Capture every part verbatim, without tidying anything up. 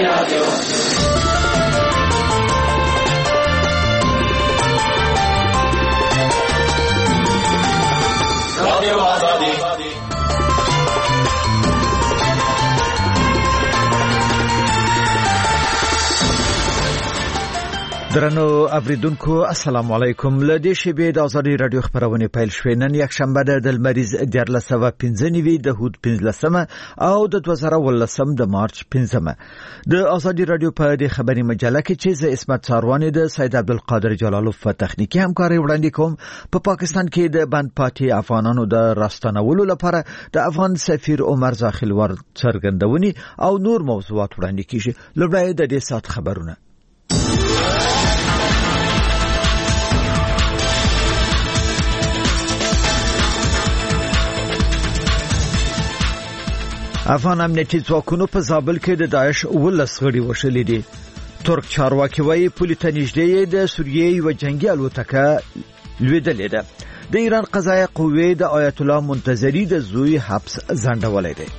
درنو اوریدونکو السلام علیکم. له دې شیبې د ازادي رادیو خبرونه پیل شوې. نن یک شنبه ده د لمریز دیارلس سوه پنځه نوي د هود پنځلسمه او د دوه زره ولسم د مارچ پنځمه. د ازادي رادیو په دې خبري مجله کې چې زه اسمت ساروانی د سید عبدالقادر جلالوف په تخنیکی همکاري وړاندې کوم. په پا پاکستان کې د بند پاتې افغانانو د راستنولو لپاره د افغان سفیر عمر زاخیلور څرګندونې او نور موضوعات وړاندې کیږي. لومړی د دې سات خبرونه. افغان امنیتي ځواکونو په زابل کې د داعش ولس غړي وشلې دي. ترک چارواکي وايي پولي ته نږدې د سوریې یو جنگي الوتکه لوېدلې ده. د ایران قضایه قوې د آیت الله منتظری د زوی حبس ځنډولې ده.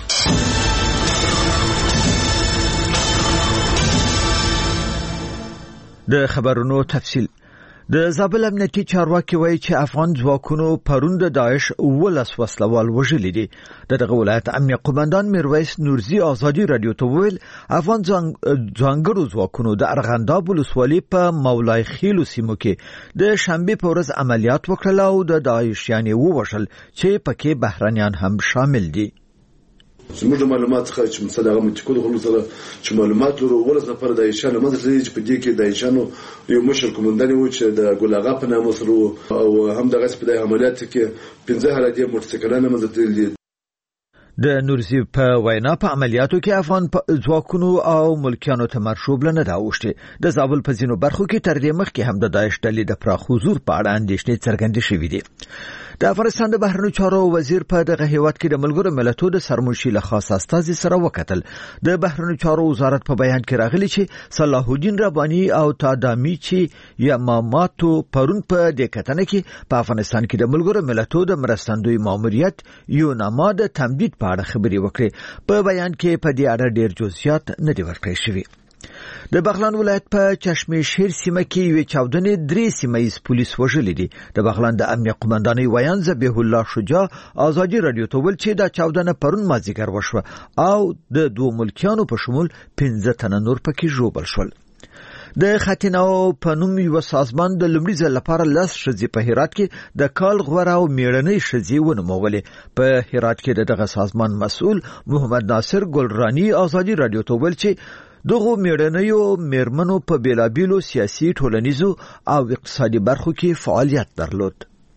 د خبرونو تفصیل. د زابل امنیتي چارواکي وایي چې افغان ځواکونو پرون د داعش ولس وسلوال وژلي دي. دغه ولایت امنیه قومندان میرویس نورزي ازادي رادیو ته ویل افغان ځانګړو ځواکونو د ارغنداب ولسوالۍ په مولای خیلو سیمو کې د شنبه په ورځ عملیات وکړل او د داعشیانو ووژل چې پکې بهرنیان هم شامل دي. زموږ معلومات څخه چې مثلا هغه متکول غلو سره چې معلومات ورو ولس لپاره د ایشانو مدرسې چې په دې کې د ایشانو یو مشر کومندان و چې د ګلاغا په نامه سره او هم دغه سپدای عملیات کې پنځه هلادي موټرسایکلونه مزتل دي. د نورزي په وینا په عملیاتو کې افغان ځواکونو او ملکیانو ته مرشوب لنه داوښته. د زابل په ځینو برخو کې تر دې مخکې هم د داعش ډلې د پراخ حضور په اړه اندېښنې څرګندې شوې دي. د افغانستان د بهرنیو چارو وزیر په دغه هیواد کې د ملګرو ملتونو د سرمنشي له خاص استازي سره وکتل. د بهرنیو چارو وزارت په بیان کې راغلی چې صلاح الدین رباني او تادامیچی یاماماتو پرون په دې کتنه کې په افغانستان کې د ملګرو ملتونو د مرستندوی ماموریت یو نامه د تمدید په اړه خبري وکړي. په بیان کې په دې اړه ډېر جزئیات نه دي ورکړل شوي. د بغلان ولایت په چشمه شیر سیمه کې یو چاودنې درې سیمایي پولیس وژلي دي. د بغلان د امنیه قومندانۍ ویان ذبیح الله شجاع ازادي رادیو ته ویل چې دا چاودنه پرون مازیګر وشوه او د دوه ملکیانو په شمول پنځه تنه نور پکې ژوبل شول. د خاتیناو په نوم یو سازمان د لومړي ځل لپاره لس ښځې په هرات کې د کال غوړه او میړنۍ ښځې ونومولې. په هرات کې دغه سازمان مسؤل محمد ناصر ګلرانی ازادي رادیو ته ویل چې دغه میړنیو میرمنو په بیلابیلو سیاسي ټولنیزو او اقتصادي برخو کې فعالیت درلود.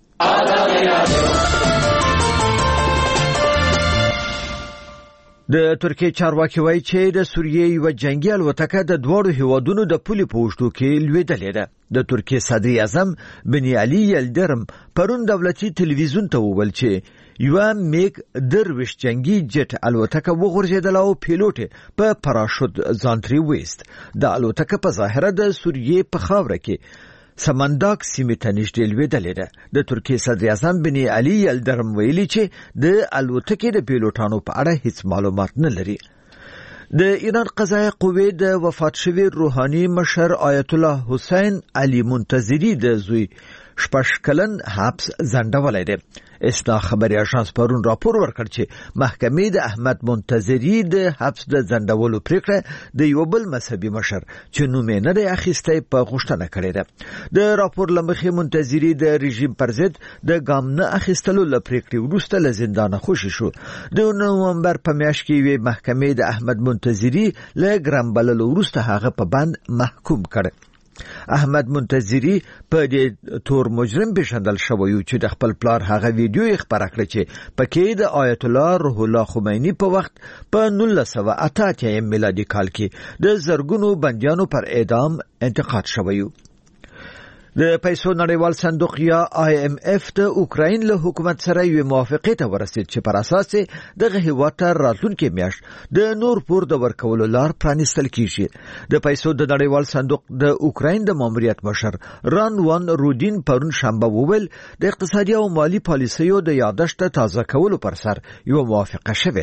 د ترکیه چارواکي وایي چې د سوریې یو جنگي الوتکه د دوړو هیوادونو د پولي په وشتو کې لوېدلې ده. د ترکیه صدر اعظم بني علي یلدرم پرون دولتي تلویزیون ته وویل چې یو میګ درویش جنگي جټ الوتکه وغورځېدله او پیلوټ په پراشوت ځان ترې ویست. د الوتکه په ظاهره د سوریې په خاوره کې سمنداک سیمې ته نږدې لوېدلې ده. د ترکیه صدر اعظم بني علي یلدرم ویلي چې د الوتکې د پیلوټانو په اړه هیڅ معلومات نه لري. د ایران قضایه قوې د وفات شوی روحاني مشر آیت الله حسین علی منتظری د زوی شپږ کلن حبس ځنډولې ده. اسنا خبري اژانس پرون راپور ورکړ چې محکمې د احمد منتظری د حبس د ځنډولو پریکړه د یو بل مذهبي مشر چې نوم یې نه دی اخیستی په غوښتنه کړې ده. د راپور لمخې منتظری د رژیم پر ضد د ګام نه اخیستلو له پریکړې وروسته له زندانه خوشي شو. د نومبر په میاشت کې یې محکمې د احمد منتظری له ګرام بللو وروسته هغه په بند محکوم کړ. احمد منتظری په دې تور مجرم بشندل شوی چې د خپل پلار هغه ویډیو خبره کړ چې پکې د آیت الله روح الله خمینی په وخت په نولس سوه اته اتیا میلادي کال کې د زرګونو بندیانو پر اعدام انتقاد شوی. د پیسو نړیوال صندوق یا آی ایم اف د اوکراین له حکومت سره یو موافقه ته ورسید چې پر اساس دغه هیواد ته راتلونکي میاشت د نور پور د ورکولو لار پرانیستل کیږي. د پیسو د نړیوال صندوق د اوکراین د ماموریت مشر ران وان رودین پرون شنبه وویل د اقتصادي او مالی پالیسیو د یادښت تازه کولو پر سر یو موافقه شوې ده.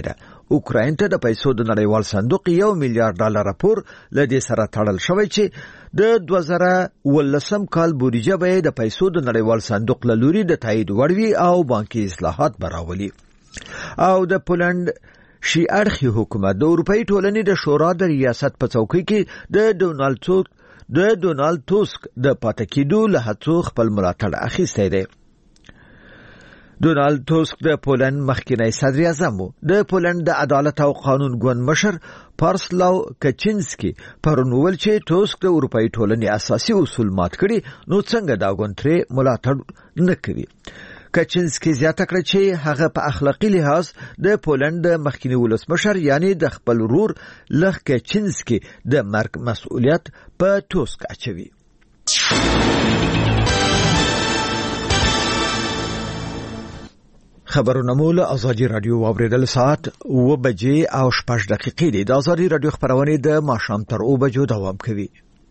اوکراین ته د پیسو د نړیوال صندوق یو میلیارډ ډالر راپور لدې سره تړل شوی چې د دوه زره ولسم کال بودیجه به د پیسو د نړیوال صندوق له لوري د تایید وړ وي او بانکي اصلاحات براولي. او د پولند شي اړخي حکومت د اروپאי ټولنې د شورا د ریاست په څوکۍ کې د ډونالد ټوسک د ډونالد ټوسک د پاتې کېدو له هڅو خپل ملاتړ اخیستی دی. ډونالد ټوسک د پولند مخکنی صدر اعظم و. د پولند د عدالت او قانون ګوند مشر پارسلاو کچینسکی پرون وویل چې ټوسک د اروپאי ټولنې اساسي اصول مات کړي نو څنګه دا ګوند ترې ملاتړ نه کوي. کچینسکی زیاته کړه چې هغه په اخلاقی لحاظ د پولند د مخکنی ولسمشر یعنی د خپل ورور لخ کچینسکی د مرګ مسؤلیت په ټوسک اچوي. خبرونه مول ازادي رادیو واوریدل ساعت و بجې او شپږ دقیقې دي. د ازادي رادیو خبرونه د ماښام تر او بجو دوام کوي.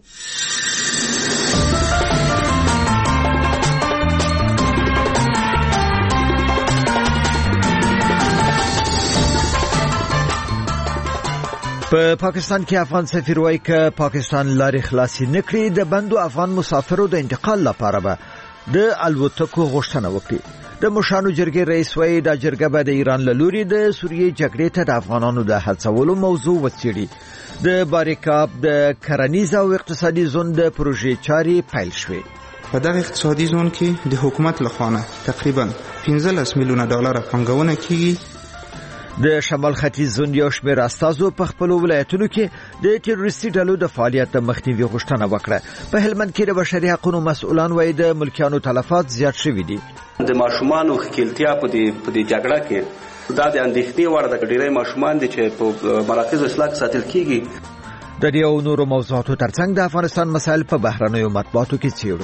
په پاکستان کې افغان سفیر وایي چې پاکستان لارې خلاصې نکړي د بندو افغان مسافرو د انتقال لپاره به د الوتکو غوښتنه وکړي. د مشانو جرګې رئیس وایي دا جرګه به د ایران له لوري د سوریې جګړې ته د افغانانو د هڅولو موضوع وڅېړي. د باریکاب د کرنیز او اقتصادي زون د پروژې چارې پیل شوې. په دغه اقتصادي زون کې د حکومت لخوا تقریبا پنځلس میلیونه ډالر پانګونه کیږي. د شمال ختیځ زون یو شمېر استازو په خپل ولایتونو کې د تروریستي ډلو د فعالیت د مخنیوي غوښتنه وکړه. په هلمند کې د بشري حقوقو مسؤلان وایي د ملکیانو تلفات زیات شوي دي. د ماشومانو ښکیلتیا په دې په دې جګړه کې دا د اندېښنې وړ ده. ډېری ماشومان دي چې په مراکز اصلاح کې ساتل کیږي. د دې او نورو موضوعاتو ترڅنګ د افغانستان مسایل په بهرنیو مطبوعاتو کې څېړو.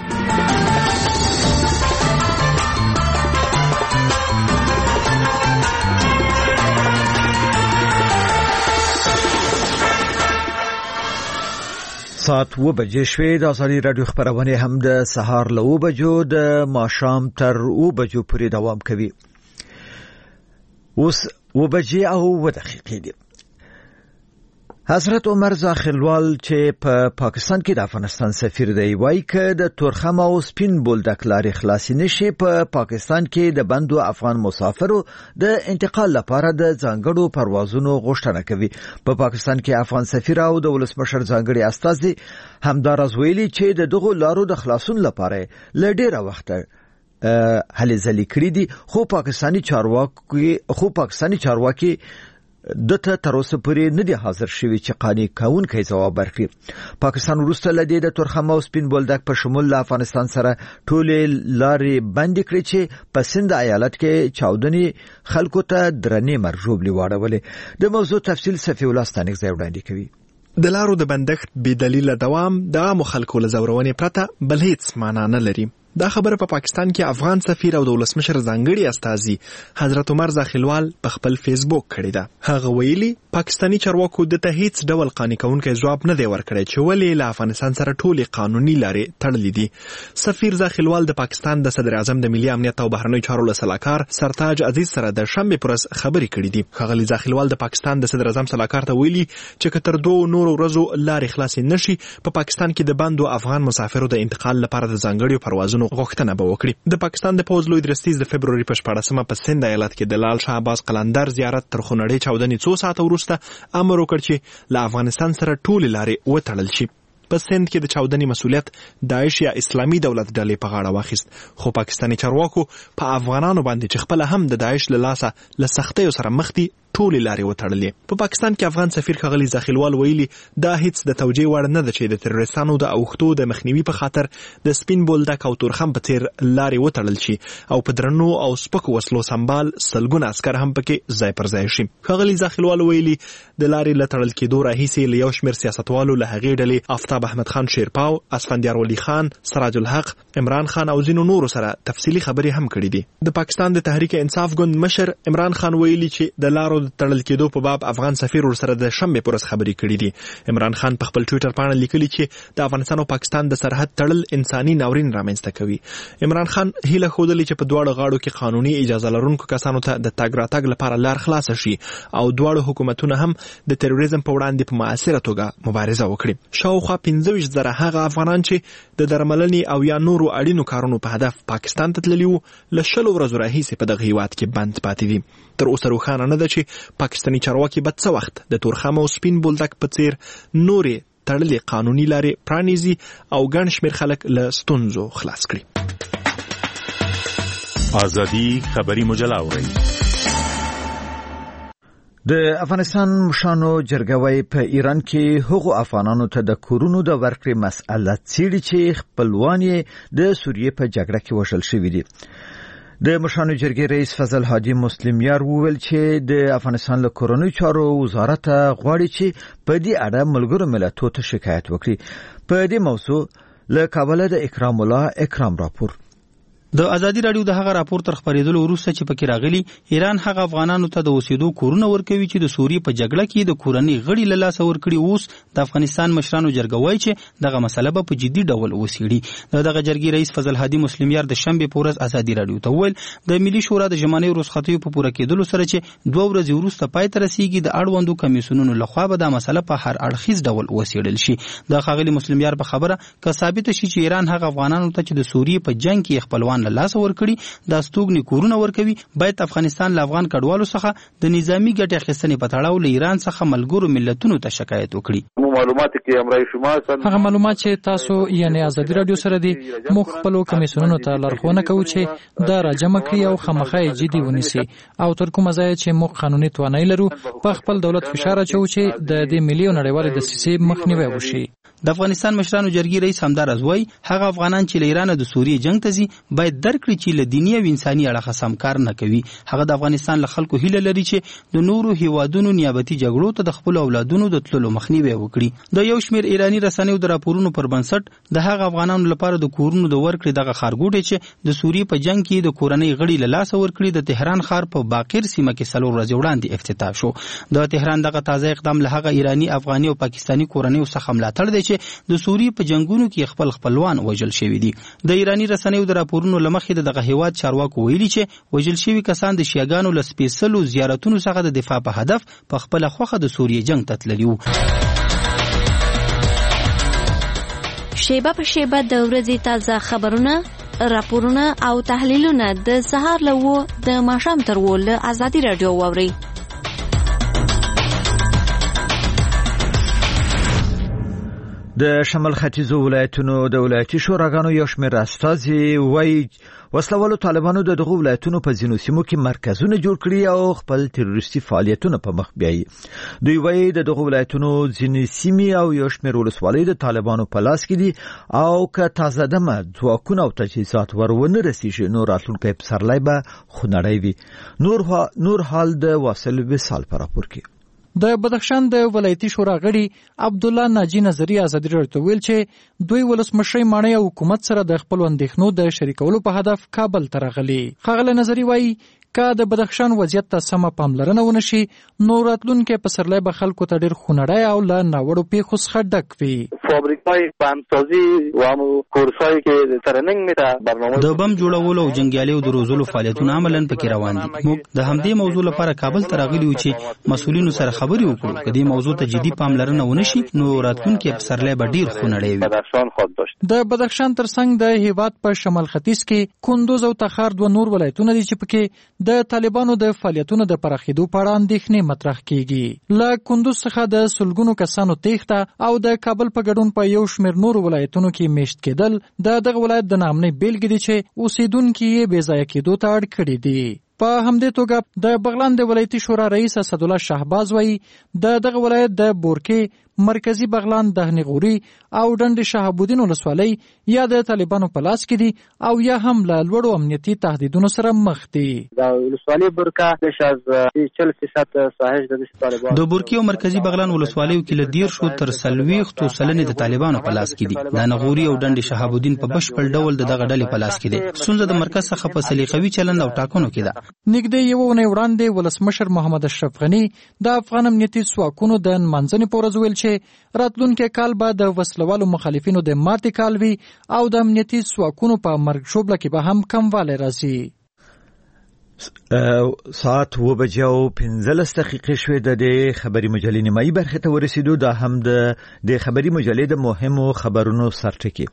ساعت و بجې شوې. د ازادي رادیو خبرونه هم د سهار له و بجو د ماښام تر و بجو پورې دوام کوي. اوس و بجې او و دقیقې دي. حضرت عمر زاخیلوال چې په پا پاکستان کې د افغانستان سفیر دی وایي چې د تورخم او سپین بولدک لارې خلاصې نشي په پا پاکستان کې د بندو افغان مسافرو د انتقال لپاره د ځانګړو پروازونو غوښتنه کوي. په پا پاکستان کې افغان سفیر او د ولسمشر ځانګړي استازي همداراز ویلي چې د دغو لارو د خلاصون لپاره ل ډیره وخت هلې ځلې کړې دي خو پاکستاني چارواکي خو پاکستاني چارواکي دته تر اوسه پورې نه دي حاضر شوي چې قانع کوونکی ځواب ورکړي. پاکستان وروسته له دې د تورخم او سپین بولدک په شمول له افغانستان سره ټولې لارې بندې کړې چې په سند ایالت کې چاودنې خلکو ته درنې مرجوبلې واړولې. د موضوع تفصیل صفي الله ستانکزی وړاندې کوي. د لارو د بندښت بې دلیله دوام د عامو خلکو له ځورونې پرته بل هیڅ معنا نه لري. دا خبره په پا پاکستان کې افغان سفیر او د ولسمشر ځانګړي استازي حضرت عمر زاخیلوال په خپل فیسبوک کړی ده. هغه ویلي پاکستاني چارواکو د ته هیڅ ډول قانع کوونکی ځواب نه دی ورکړی چې ولې له افغانستان سره ټولې قانوني لارې تړلې دي. سفیر زاخیلوال د پاکستان د صدر اعظم د ملي امنیت او بهرنیو چارو له سلاکار سرتاج عزیز سره د شنبې پر ورځ خبرې کړې دي. ښاغلي زاخیلوال د پاکستان د صدر اعظم سلاکار ته ویلي چې که تر دوه نورو ورځو لارې خلاصې نشي په پاکستان کې د بندو افغان مسافرو د انتقال لپاره د ځانګړو پروازونو غوښتنه به وکړي. د پاکستان د پوز لوی درستیز د فبروري په شپاړسمه په سند ایالت کې د لال شاه عباس قلندر زیارت تر خونړۍ چاودنې څو ساعته وروسته امر وکړ چې له افغانستان سره ټولې لارې وتړل شي. په سند کې د چاودنې مسؤلیت داعش یا اسلامي دولت ډلې په غاړه واخیست خو پاکستاني چارواکو په افغانانو باندې چې خپل هم د داعش له لاسه له سختیو سره مخ دي ټولې لارې وتړلې. په پاکستان کې افغان سفیر ښاغلي زاخیلوال ویلي دا هیڅ د توجیه وړ نه ده چې د تروریستانو د اوښتو د مخنیوي په خاطر د سپین بولدک او تورخم په څیر لارې وتړل شي او په درنو او سپکو وسلو سمبال سلګونه عسکر هم پکې ځای پر ځای شي. ښاغلي زاخیلوال ویلي د لارې له تړل کېدو راهیسې له یو شمېر سیاستوالو له هغې ډلې آفتاب احمد خان شیرپاو، اسفندیار ولی خان، سراج الحق، عمران خان او ځینو نورو سره تفصیلي خبرې هم کړې دي. د پاکستان د تحریک انصاف ګوند مشر عمران خان ویلي چې د لارو د تړل کېدو په باب افغان سفیر ورسره د شنبې پر ورځ خبرې کړې دي. عمران خان په خپل ټویټر باندې لیکلي چې د افغانستان او پاکستان د سرحد تړل انساني ناورین رامنځته کوي. عمران خان هیله ښودلې چې په دواړو غاړو کې قانوني اجازه لرونکو کسانو ته د تګ راتګ لپاره لار خلاصه شي او دواړو حکومتونه هم د تروریزم په وړاندې په مؤثره توګه مبارزه وکړي. شاوخوا پنځه ویشت زره هغه افغانان چې د درملنې او یا نورو اړینو کارونو په هدف پاکستان ته تللي وو له شلو ورځو راهیسې په دغه هیواد کې بند پاتې دي. تر اوسه روښانه نه ده چې پاکستاني چارواکي به څه وخت د تورخم او سپین بولدک په څیر نورې تړلې قانوني لارې پرانیزي او ګڼ شمېر خلک له ستونزو خلاص کړي. ازادي خبري مجله اورئ. د افغانستان مشانو جرګوي په ایران کې هغو افغانانو ته د کورونو د ورکړې مسأله څیړي چې خپلوان یې د سوریې په جګړه کې وژل شوي دي. د مشانو جرګې رئیس فضل هادي مسلمیار وویل چې د افغانستان له کورنۍ چارو وزارت غواړي چې په دې اړه ملګرو ملتونو ته شکایت وکړي. په دې موضوع له کابل د اکرام الله اکرام راپور. د ازادي رادیو د هغه راپور تر خبرېدلو وروسته چې پکې راغلي ایران هغه افغانانو ته د اوسېدو کورونه ورکوي چې د سوریې په جګړه کې د کورنۍ غړي له لاسه ورکړي. اوس د افغانستان مشرانو جرګه وایي چې دغه مسله به په جدي ډول وڅېړي. دغه جرګې رئیس فضل هادي مسلمیار د شنبې په ورځ ازادي رادیو ته وویل د ملي شورا د ژمنیو رخصتیو په پوره کېدلو سره چې دوه ورځې وروسته پای ته رسیږي د اړوندو کمیسیونونو لخوا به دا مسله په هر اړخیز ډول وڅېړل شي. د ښاغلي مسلمیار په خبره که ثابته شي چې ایران هغه افغانانو ته چې د سوریې په جنګ کې خپلوان له لاسه ورکړي دا ستوګني کورونه ورکوي باید افغانستان له افغان کډوالو څخه د نظامی ګټې اخیستنې په تړاو له ایران څخه ملګرو ملتونو ته شکایت وکړي. معلومات کې امرای شما هغه معلومات چې تاسو یعنی ازادي رادیو سره دي موږ خپل کمیسیونونو ته لارښوونه کوو چې دا راجمع کړي او خامخا جدي ونیسي او تر کومه ځای چې موږ قانوني توانایي لرو په خپل دولت فشار اچوو چې د دې ملي او نړیوالې دسیسې مخنیوی وشي. د افغانستان مشرانو جرګې رئیس همدارز وایي هغه افغانان چې له ایران د سوریې جنگ ته ځي باید درک کړي چې له دیني او انساني اړخه سم کار نه کوي. هغه د افغانستان له خلکو هیله لري چې د نورو هیوادونو نیابتي جګړو ته د خپل اولادونو د تللو مخنیوی وکړي. د یو شمېر ایرانی رسنیو د راپورونو پر بنسټ د هغه افغانانو لپاره د کورونو د ورکړې دغه ښارګوټی چې د سوریې په جنگ کې د کورنۍ غړي له لاسه ورکړي د تهران ښار په باقر سیمه کې څلور ورځې وړاندې افتتاح شو. د تهران دغه تازه اقدام له هغه ایرانی افغاني او پاکستاني کورنیو څخه ملاتړ دی چې د سوریې په جنگونو کې خپل خپلوان وژل شوي دي. د ایرانی رسنیو د راپورونو لمخې د دغه هیواد چارواکو ویلي چې وژل شوي کسان د شیعاګانو له سپېڅلو زیارتونو څخه د دفاع په هدف په خپله خوښه د سوریې جنگ ته تللي وو. شیبه په شیبه د ورځې تازه خبرونه، راپورونه او تحلیلونه د سهار له اوه د ماښام تر اوه له ازادي راډیو واورئ. د شمال ختیځو ولایتونو د ولایتي شوراګانو یو شمېر استازي وایي وسلوالو طالبانو د دغو ولایتونو په ځینو سیمو کې مرکزونه جوړ کړي او خپل تروریستي فعالیتونه په مخ بیایي. دوی وایي د دغو ولایتونو ځینې سیمې او یو شمېر ولسوالۍ د طالبانو په لاس کې دي او که تازه دمه ځواکونه او تجهیزات ور ونه رسیږي نو راتلونکی پسرلی به خونړی وي. نور نور حال د واصل وصال په راپور کې. د بدخشان د ولایتي شورا غړي عبد الله ناجی نظری ازادي راډیو ته ویل چې دوی ولسمشر ماڼۍ او حکومت سره د خپل اندېښنو د شریکولو په هدف کابل ته راغلي. ښاغلی نظری وایي که د بدخشان وضعیت ته سمه پاملرنه ونشي نو راتلونکی پسرلی به خلکو ته ډېر خونړی او له ناوړو پیښو څخه ډک وي. فابریکای بمسازی و همو کورسایی که ترننګ میته برنامه د بم جوړولو او جنګیالیو د روزلو فعالیتونه عملاً پکې روان دي. موږ د همدې موضوع لپاره کابل ته راغلي یو چې مسؤلینو سره خبرې وکړو. که دې موضوع ته جدي پاملرنه ونشي نو راتلونکی پسرلی به ډېر خونړی وي. بدخشان خود داشت. د بدخشان ترڅنګ د هیواد په شمال ختیځ کې کندوز او تخار دوه نور ولایتونه دي چې پکې د طالبانو د فعالیتونو د پراخېدو په اړه اندېښنې مطرح کیږي. له کندوز څخه د سلګونو کسانو تېښته او د کابل په ګډون په یو شمېر نورو ولایتونو کې میشت کېدل د دغه ولایت د ناامنۍ بیلګې دي چې اوسېدونکي یې بې ځایه کېدو ته اړ کړي دي. په همدې توګه د بغلان د ولایتي شورا رئیس اسدالله شهباز وایي د دغه ولایت د بورکې مرکزی بغلان، دهنی غوري او ډنډ شهاب الدین ولسوالۍ یا د طالبانو په لاس کې دي او یا هم له لوړو امنیتي تهدیدونو سره مخ دي. د ولسوالۍ برکه بیش از چهل فیصد ساحل د طالبانو د بورکي او مرکزی بغلان ولسوالیو کې له دیر شو تر سلويختو سلنې د طالبانو په لاس کې دي. د نغوري او ډنډ شهاب الدین په بشپړ ډول دغه ډلې په لاس کې دي. ستونزه د مرکز څخه په سلیقوي چلند او ټاکنو کې ده. نږدې یو اونۍ وړاندې ولسمشر محمد اشرف غنی د افغان امنیتي ځواکونو د نمانځنې په ورځ ویل چې راتلونکي کال به د وسلوالو مخالفینو د ماتې کال وي او د امنیتي ځواکونو په مرګ ژوبله کې به هم کموالی راځي. ساعت و بجې او پنځلس دقیقې شوې د دې خبري مجلې نیمایي برخې ته ورسېدو. دا هم د خبري مجلې د مهمو خبرونو سرټکي.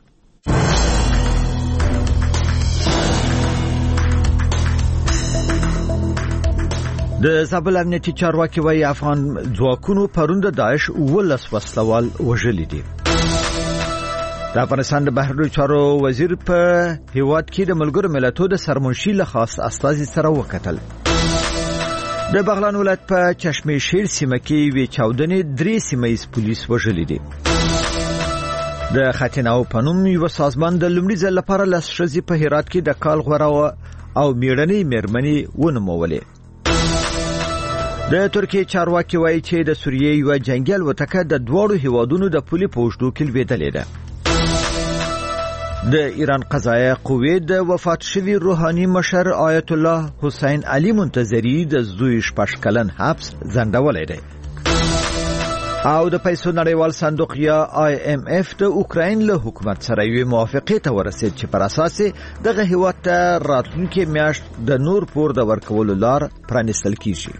د زابل امنیتي چارواکي وايي افغان ځواکونو پرون د داعش ولس وسلوال وژلي دي. د افغانستان د بهرنیو چارو وزیر په هیواد کې د ملګرو ملتونو د سرمنشي له خاص استازي سره وکتل. د بغلان ولایت په چشمه شیر سیمه کې وی چاودنې درې سیمایي پولیس وژلي دي. د خاتناو پنوم یو سازمان د لومړي ځل لپاره لاس شزي په هرات کې د کال غوړه او میړنۍ مېرمنې ونومولې. د ترکیه چارواکي وایي چې د سوریې یو جنگي الوتکه د دوړو هیوادونو د پولي پوښتو کې لوېدلې ده. د ایران قضایه قوې د وفات شوی روحاني مشر آیت الله حسین علي منتظری د زوی شپږ کلن حبس ځنډولی دی. او د پیسو نړیوال صندوق یا آی ایم اف د اوکراین له حکومت سره یو موافقه ته ورسید چې پر اساس دغه هیواد ته راتلونکي میاشت د نور پور د ورکولو لار پرانیستل کیږي.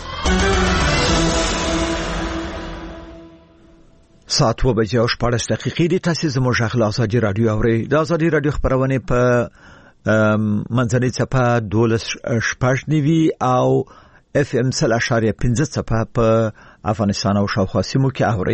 ساعت و بجې او شپږ دقیقې دي. تاسو زموږ غږ له ازادي رادیو اورئ. د ازادي رادیو خبرونه په منځنۍ څپه دولس شپږ نیوي او اف ام سل اشاریه پنځه څپه په افغانستان او شاوخوا سیمو کې اورئ.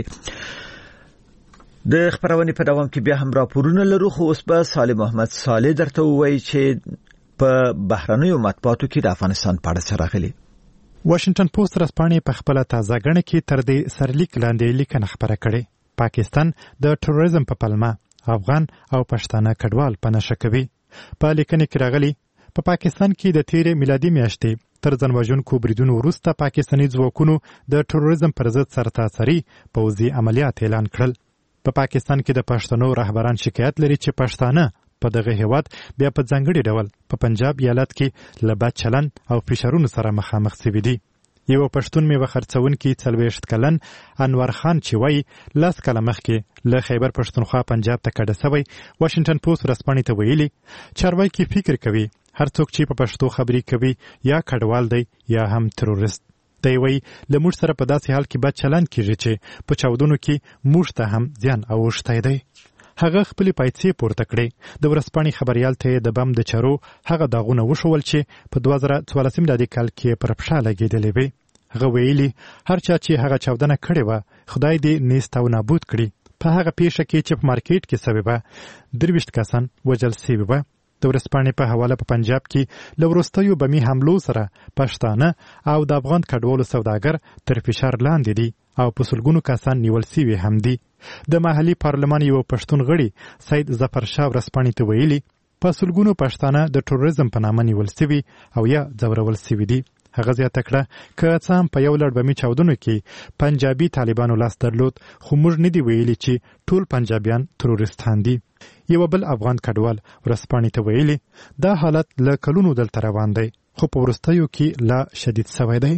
د خبرونه په دوام کې بیا هم راپورونه لرو، خو اوس به صالح محمد صالح درته وایي چې په بهرنیو مطبوعاتو کې د افغانستان په اړه څه راغلي. واشنگټن پوسټ ورځپاڼې په خپل تازه غړنه کې تر دې سرلیک لاندې لیکنه خبره کړې. پاکستان د تروریزم په پلمه افغان او پښتانه کډوال په نشه کوي. په لیکنه کې راغلي په پا پاکستان کې د تیرې میلادي میاشتې تر ځانوژونکو بریدونو وروسته پاکستاني ځواکونو د تروریزم پر ضد سرتاسري پوځي عملیات اعلان کړل. په پا پاکستان کې د پښتنو رهبران شکایت لري چې پښتانه په دغه هیواد بیا په ځانګړي ډول په پنجاب ایالت کې له بد چلن او فشارونو سره مخامخ شوي دي. یو پښتون میوه خرڅونکي څلوېښت کلن انور خان چې وایي لس کاله مخکې له خیبر پښتونخوا پنجاب ته کډه سوی واشنګټن پوسټ ورځپاڼې ته ویلي چارواکي فکر کوي هر څوک چې په پښتو خبرې کوي یا کډوال دی یا هم تروریست دی. وایي له موږ سره په داسې حال کې بد چلن کیږي چې په چاودنو کې موږ ته هم زیان اوښتی دی. هغه خپل پایڅې پورته کړې. د ورځپاڼې خبريال ته د بم د چارو هغه داغونه وشول چې په دوه زره څوارلس میلادي کال کې پر پښه لګېدلې وي. هغه ویلي هر چا چې هغه چاودنه کړې وه خدای دې نیست او نابود کړي. په هغه پیښه کې چې په مارکیټ کې سوې وه درویشت کسان وژل سوي وه. د ورځپاڼې په حواله په پنجاب کې له وروستیو بمي حملو سره پښتانه او د افغان کډوالو سوداګر تر فشار لاندې دي او په سلګونو کسان نیول سوي هم دي. د محلي پارلمان یو پښتون غړي سید ظفر شاه ورځپاڼې ته ویلي په سلګونو پښتانه د تروریزم په نامه نیول سوي او یا ځورول سوي دي. هغه زیاته کړه که څه هم په یو لړ بمي چاودنو کې پنجابي طالبانو لاس درلود خو موږ نه دی ویلي چې ټول پنجابیان تروریستان دي. یو بل افغان کډوال ورځپاڼې ته ویلي دا حالت له کلونو دلته روان دی خو په وروستیو کې لا شدید سوی دی.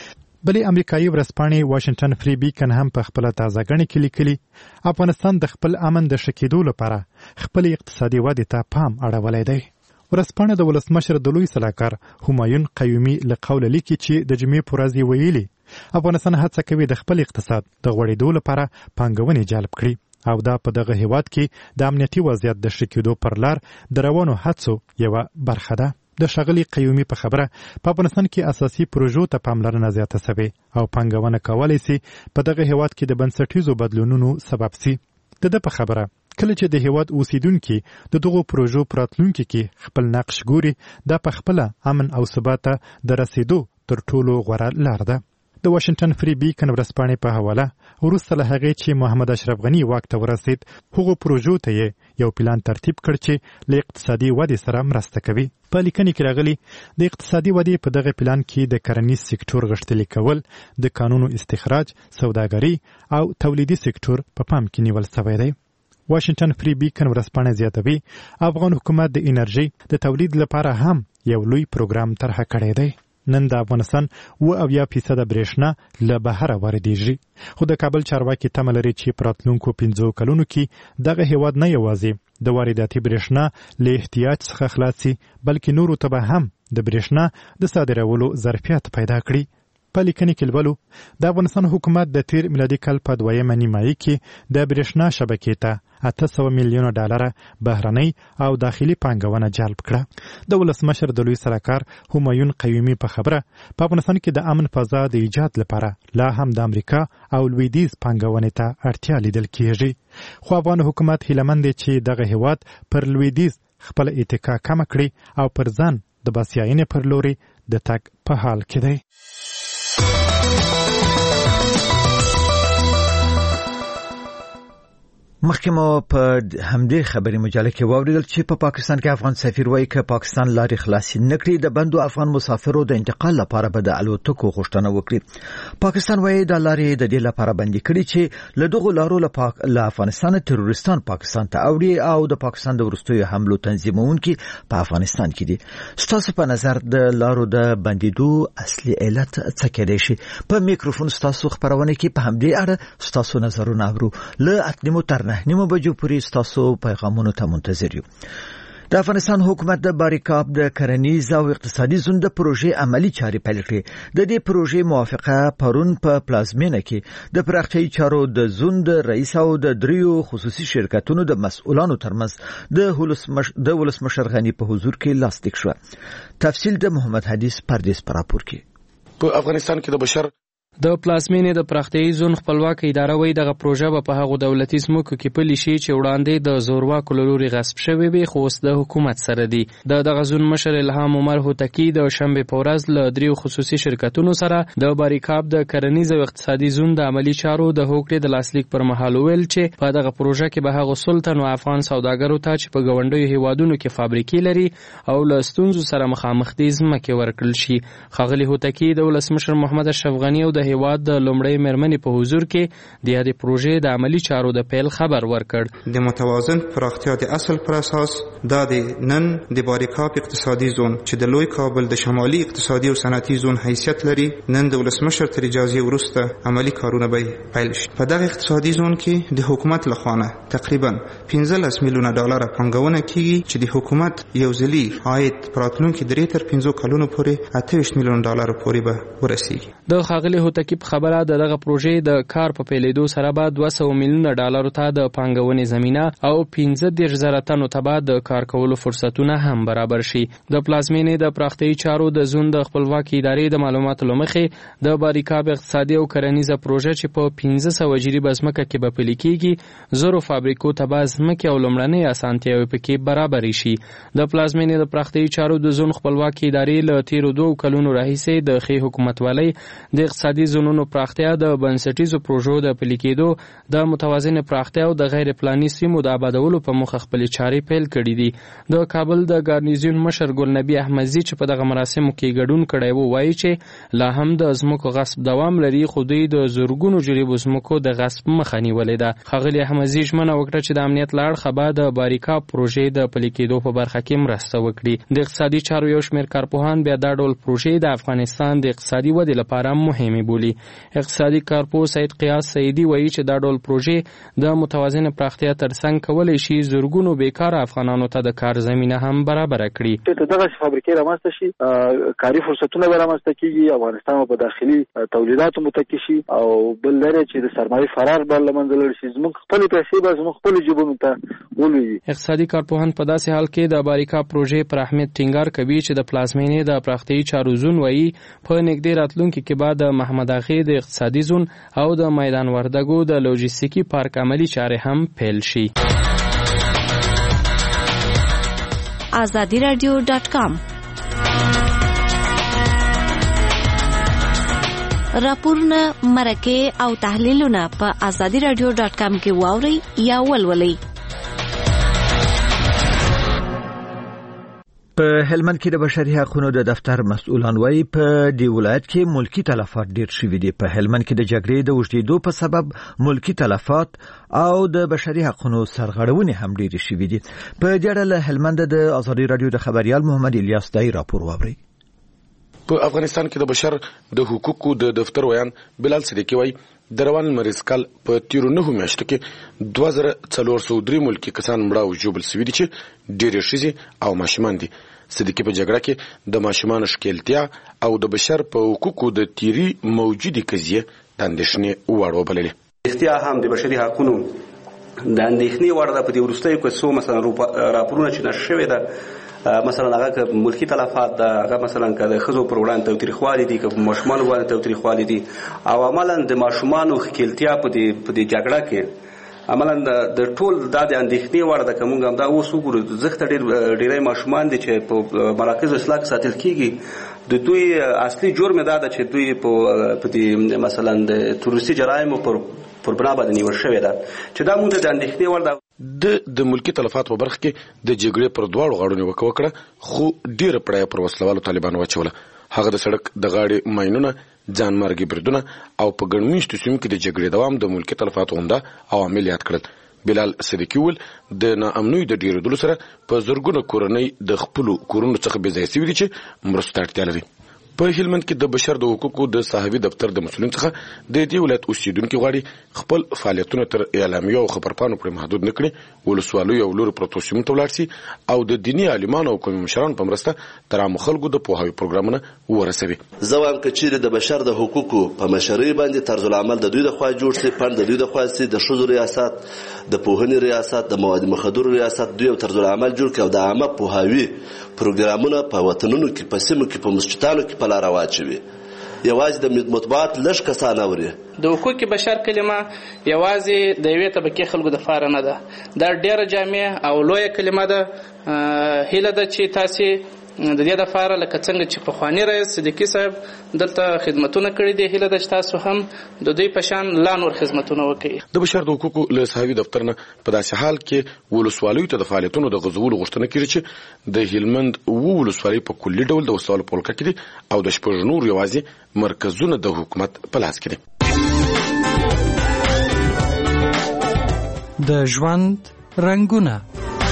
بلې امریکایي ورځپاڼې واشنګټن فری بیکن هم په خپل تازه غړنه کې لیکلي افغانستان د خپل امن د ښه کېدو لپاره خپل اقتصادي ودې ته پام اړولی دی. ورځپاڼه د ولسمشر د لوی سلاکار همایون قیومي له قوله لیکي چې د جمعې په ورځ یې ویلي افغانستان هڅه کوي د خپل اقتصاد د غوړېدو لپاره پانګونې جلب کړي او دا په دغه هیواد کې د امنیتي وضعیت د ښه کېدو پر لار د روانو هڅو یوه برخه ده. د ښاغلي قیومي په خبره په افغانستان کې اساسي پروژو ته پاملرنه زیاته سوې او پانګونه کولی سي په دغه هیواد کې د بنسټیزو بدلونونو سبب سي. د ده په خبره کله چې د هیواد اوسیدونکي د دغو پروژو په راتلونکي کې خپل نقش ګوري دا په خپله امن او ثبات ته د رسیدو تر ټولو غوره لار ده. د واشنگټن فری بیکن ورځپاڼې په حواله وروسته له هغې چې محمد اشرف غنی واک ته ورسید هغو پروژو ته یې یو پلان ترتیب کړ چې له اقتصادي ودې سره مرسته کوي. په لیکنې کې راغلي د اقتصادي ودې په دغه پلان کې د کرنیز سکتور غښتلي کول، د کانونو استخراج، سوداګري او تولیدي سکتور په پام کې نیول شوی دی. واشنگټن فری بیکن ورځپاڼه زیاتوي افغان حکومت د انرژي د تولید لپاره هم یو لوی پروګرام طرح کړی دی. نن د افغانستان اوه اویا فیصده برېښنا له بهره واردېږي، خو د کابل چارواکي تمه لري چې په راتلونکو پنځو کلونو کې دغه هیواد نه یوازې د وارداتي برېښنا له احتیاج څخه خلاص شي بلکې نورو ته به هم د برېښنا د صادرولو ظرفیت پیدا کړي. په لیکنې کې لولو د افغانستان حکومت د تیر میلادي کال په دویمه نیمایي کې د برېښنا شبکې ته اته سوه میلیونه ډالره بهرنۍ او داخلي پانګونه جلب کړه. د ولسمشر د لوی سلاکار همایون قیومي په خبره په افغانستان کې د امن فضا د ایجاد لپاره لا هم د امریکا او لویدیځ پانګونې ته اړتیا لیدل کیږي، خو افغان حکومت هیلهمند دی چې دغه هیواد پر لویدیځ خپل اتکا کمه کړي او پر ځان د بسیاینې پر لوري د تګ په حال کې دی. مخکې مو په همدې خبري مجله کې واوریدل چې په پاکستان کې افغان سفیر وایي چې پاکستان لارې خلاصې نکړي د بندو افغان مسافرو د انتقال لپاره به د الوتکو غوښتنه وکړي. پاکستان وایي د لارې د دې لپاره بندي کړي چې له دغو لارو له افغانستان تروریستان پاکستان ته اوړي او د پاکستان د وروستیو حملو تنظیمونکي په افغانستان کې دي. ستاسو په نظر د لارو د بندیدو اصلي علت څه کېدای شي؟ په میکروفون ستاسو خبرونه کې په همدې اړه ستاسو نظرونه اورو. له اتنیمو تر نیمو بجو پورې ستاسو پیغامونو ته منتظر یو. د افغانستان حکومت د باریکاب د کرنیز او اقتصادي زون د پروژې عملی چارې پیل کړې. د دې پروژې موافقه پرون په پلازمینه کې د پراختیايي چارو د زون د رئیس او د دریو خصوصي شرکتونو د مسؤلانو ترمنځ د ولسمشر غنی په حضور کې لاسلیک شو. تفصیل د محمد حدیث پردیس پر راپور کې. په افغانستان کې د بشر د پلازمینې د پراختیايي زون خپلواک اداره وایي دغه پروژه به په هغو دولتي ځمکو کې پلي شي چې وړاندې د زورواکو له لوري غصب شوې وي، خو اوس د حکومت سره دي. د دغه زون مشر الهام عمر هوتکی د شنبې په ورځ له دریو خصوصي شرکتونو سره د باریکاب د کرنیز او اقتصادي زون د عملی چارو د هوکړې د لاسلیک پر مهال ویل چې په دغه پروژه کې به هغه سلطن او افغان سوداګرو ته چې په ګاونډیو هیوادونو کې فابریکې لري او له ستونزو سره مخامخ دي ځمکې ورکړل شي. ښاغلي هوتکی د ولسمشر محمد اشرف غنی او د هیواد د لومړۍ مېرمنې په حضور کې د یادې پروژې د عملی چارو د پیل خبر ورکړ. د متوازن پراختیا د اصل پر اساس دا د نن د باریکاب اقتصادي زون چې د لوی کابل د شمالي اقتصادي او صنعتي زون حیثیت لري نن د ولسمشر تر اجازه وروسته عملی کارونه به پیل شي. په دغه اقتصادي زون کې د حکومت لخوا تقریبا پنځلس میلیونه ډالر پانګونه کیږي چې د حکومت یو ځلي عاید راتلونکي درې تر پنځو کلونو پورې اته ویشت میلیون ډالر پورې به ورسیږي. د ښاغلي هوتکی خبره د دغه پروژې د کار په پیلېدو سره به دوه سوه میلیونه ډالرو ته د پانګونې زمینه او پنځه دېرش زره تنو ته به د کار کولو فرصتونه هم برابر شي. د پلازمینې د پراختیايي چارو د زون د خپلواکي ادارې د معلوماتو له مخې د باریکاب اقتصادي او کرنیزه پروژه چې په پنځه سوه جریبه ځمکه کې به پلي کېږي زرو فابریکو ته به ځمکې او لومړنۍ اسانتیاوې پکې برابرې شي. د پلازمینې د پراختیايي چارو د زون خپلواکي ادارې له تیرو دوو کلونو راهیسې د ښې حکومتولۍ د اقتصادي زونونو پراختیا د بنسټیزو پروژو د پلي کېدو د متوازن پراختیا او د غیر پلاني سیمو د آبادولو په موخه خپلې چارې پیل کړي دي. د کابل د ګارنیزیون مشر ګلنبي احمدزي چې په دغه مراسمو کې ګډون کړی و وایي چې لا هم د ځمکو غصب دوام لري، خو دوی د زرګونو جریبو ځمکو د غصب مخه نیولې ده. ښاغلي احمدزي ژمنه وکړه چې د امنیت له اړخه به د باریکاب پروژې د پلي کېدو په برخه کې مرسته وکړي. د اقتصادي چارو یو شمېر کارپوهان بیا دا ډول پروژې د افغانستان د اقتصادي ودې لپاره مهمې بولي. اقتصادي کارپو سید قیاس سیدی وایي چې دا ډول پروژې د متوازن پراختیا ترڅنګ کولی شي زرګونو بیکاره افغانانو ته د کار زمینه هم برابر کړي. ته دغه فابریکې رامنځته شي، کاري فرصتونه به رامنځته کیږي، افغانستان په داخلي تولیداتو متکی شي او بل لري چې د سرمایي فرار بل لمنځه لاړ شي. زموږ خپل پیسې به زموږ خپل جیبونو ته ولوي. اقتصادي کارپوهان په داسې حال کې د باریکا پروژې پر اهمیت ټینګار کوي چې د پلازمینې د پراختیايي چارو زون وایي په نږدې راتلونکي کې به د محمد اغې د اقتصادي زون او د میدان وردګو د لوجستیکي پارک عملی چارې هم پیل شي. آزادی رادیو ډاٹ کام راپورونه، مرکې او تحلیلونه په آزادي رادیو ډاټ کام کې واورئ یا ولولئ. په هلمند کې د بشري حقوقو د دفتر مسؤلان وایي په دې ولایت کې ملکی تلفات ډېر شوي دي. په هلمند کې د جګړې د اوږدېدو په سبب ملکی تلفات او د بشري حقوقو سرغړونې هم ډېرې شوي دي. په دې اړه له هلمند د آزادي رادیو د خبريال محمد الیاس دای راپور واوري. په افغانستان کې د بشر د حقوقو د دفتر ویان بلال صدیقی وایي د روان مریض کال په تیرو نهو میاشتو کې دوه زره څلور سوه درې ملکي کسان مړه او ژوبل سوي دي چې ډېرې ښځې او ماشومان دي. صدیقی په جګړه کې د ماشومانو ښکیلتیا او د بشر په حقوقو د تیری موجودي قضیه د اندېښنې وړ وبللې. اختیا هم د بشري حقوقو د اندېښنې وړ ده. په دې وروستیو کې څو مثلا راپورونه چې نشر شوي ده، مثلا هغه ملکی تلفات ده، هغه مثلا که د ښځو پر وړاندې تاوتریخوالي دي، که ماشومانو باندې تاوتریخوالي دي، او عملا د ماشومانو ښکیلتیا په دې جګړه کې عملا د ټول دا د اندېښنې وړ ده. که موږ همدا اوس وګورو، ځکه ډېر ډېری ماشومان دي چې په مراکزو اصلاح کې ساتل کېږي، د دوی اصلي جرم دا ده چې دوی په دې مثلا د تروریستي جرایمو پر پر بنا باندې نیول شوې ده، چې دا موږ د اندېښنې وړ ده. د د ملکی تلفات په برخه کې د جګړې پر دواړو غاړو نیوکه وکړه، خو ډېره پړایه پر وسلوالو طالبانو واچوله. هغه د سړک د غاړې ماینونه، ځانمرګي بریدونه او په ګڼ مېشتو سیمو کې د جګړې دوام د ملکی تلفاتو عمده عوامل یاد کړل. بلال صدیقی وویل د ناامنیو د ډېرېدلو سره په زرګونه کورنۍ د خپلو کورونو څخه بې ځایه سوي دي چې مرستو ته اړتیا لري. په هلمند کې د بشر د حقوقو د صاحبي دفتر د مسؤلین څخه د دې ولایت اوسیدونکي غواړي خپل فعالیتونه تر اعلامیو او خبرپاڼو پورې محدود نه کړي، ولسوالیو او لورو پرتو سیمو ته ولاړ سي او د دیني عالمانو او قومي مشرانو په مرسته تر عامو خلکو د پوهاوي پروګرامونه ورسوي. زه وایم که چیرې د بشر د حقوقو په مشرۍ باندې طرز العمل د دوی د خوا جوړ سي، پند د دوی د خوا سي، د ښځو ریاست، د پوهنې ریاست، د مواد مخدرو ریاست، دوی یو طرز العمل جوړ کړي او د عامه پوهاوي پروګرامونه په وطنونو کې، په سیمو کې، په مسجدانو کې په لاره واچوي. یوازې د مطبوعات لږ کسان اوري. د حقوق بشر کلمه یوازې د یوې طبقې خلکو د فاره نه ده، دا ډېره جامع او لویه کلمه ده. هیله ده چې تاسې د دې لپاره لکه څنګه چې پخوانی رئیس صدیقی صاحب دلته خدمتونه کړي دي، هیله ده چې تاسو هم د دوی په شان لا نور خدمتونه وکړئ. د بشر د حقوقو له صاحبي دفتر نه په داسې حال کې ولسوالیو ته د فعالیتونو د غځولو غوښتنه کېږي چې د هلمند اووه ولسوالۍ په کلي ډول د وسلوالو په ولکه کې دي او د شپږ نور یوازې مرکزونه د حکومت په لاس کې دي. د ژوند رنګونه.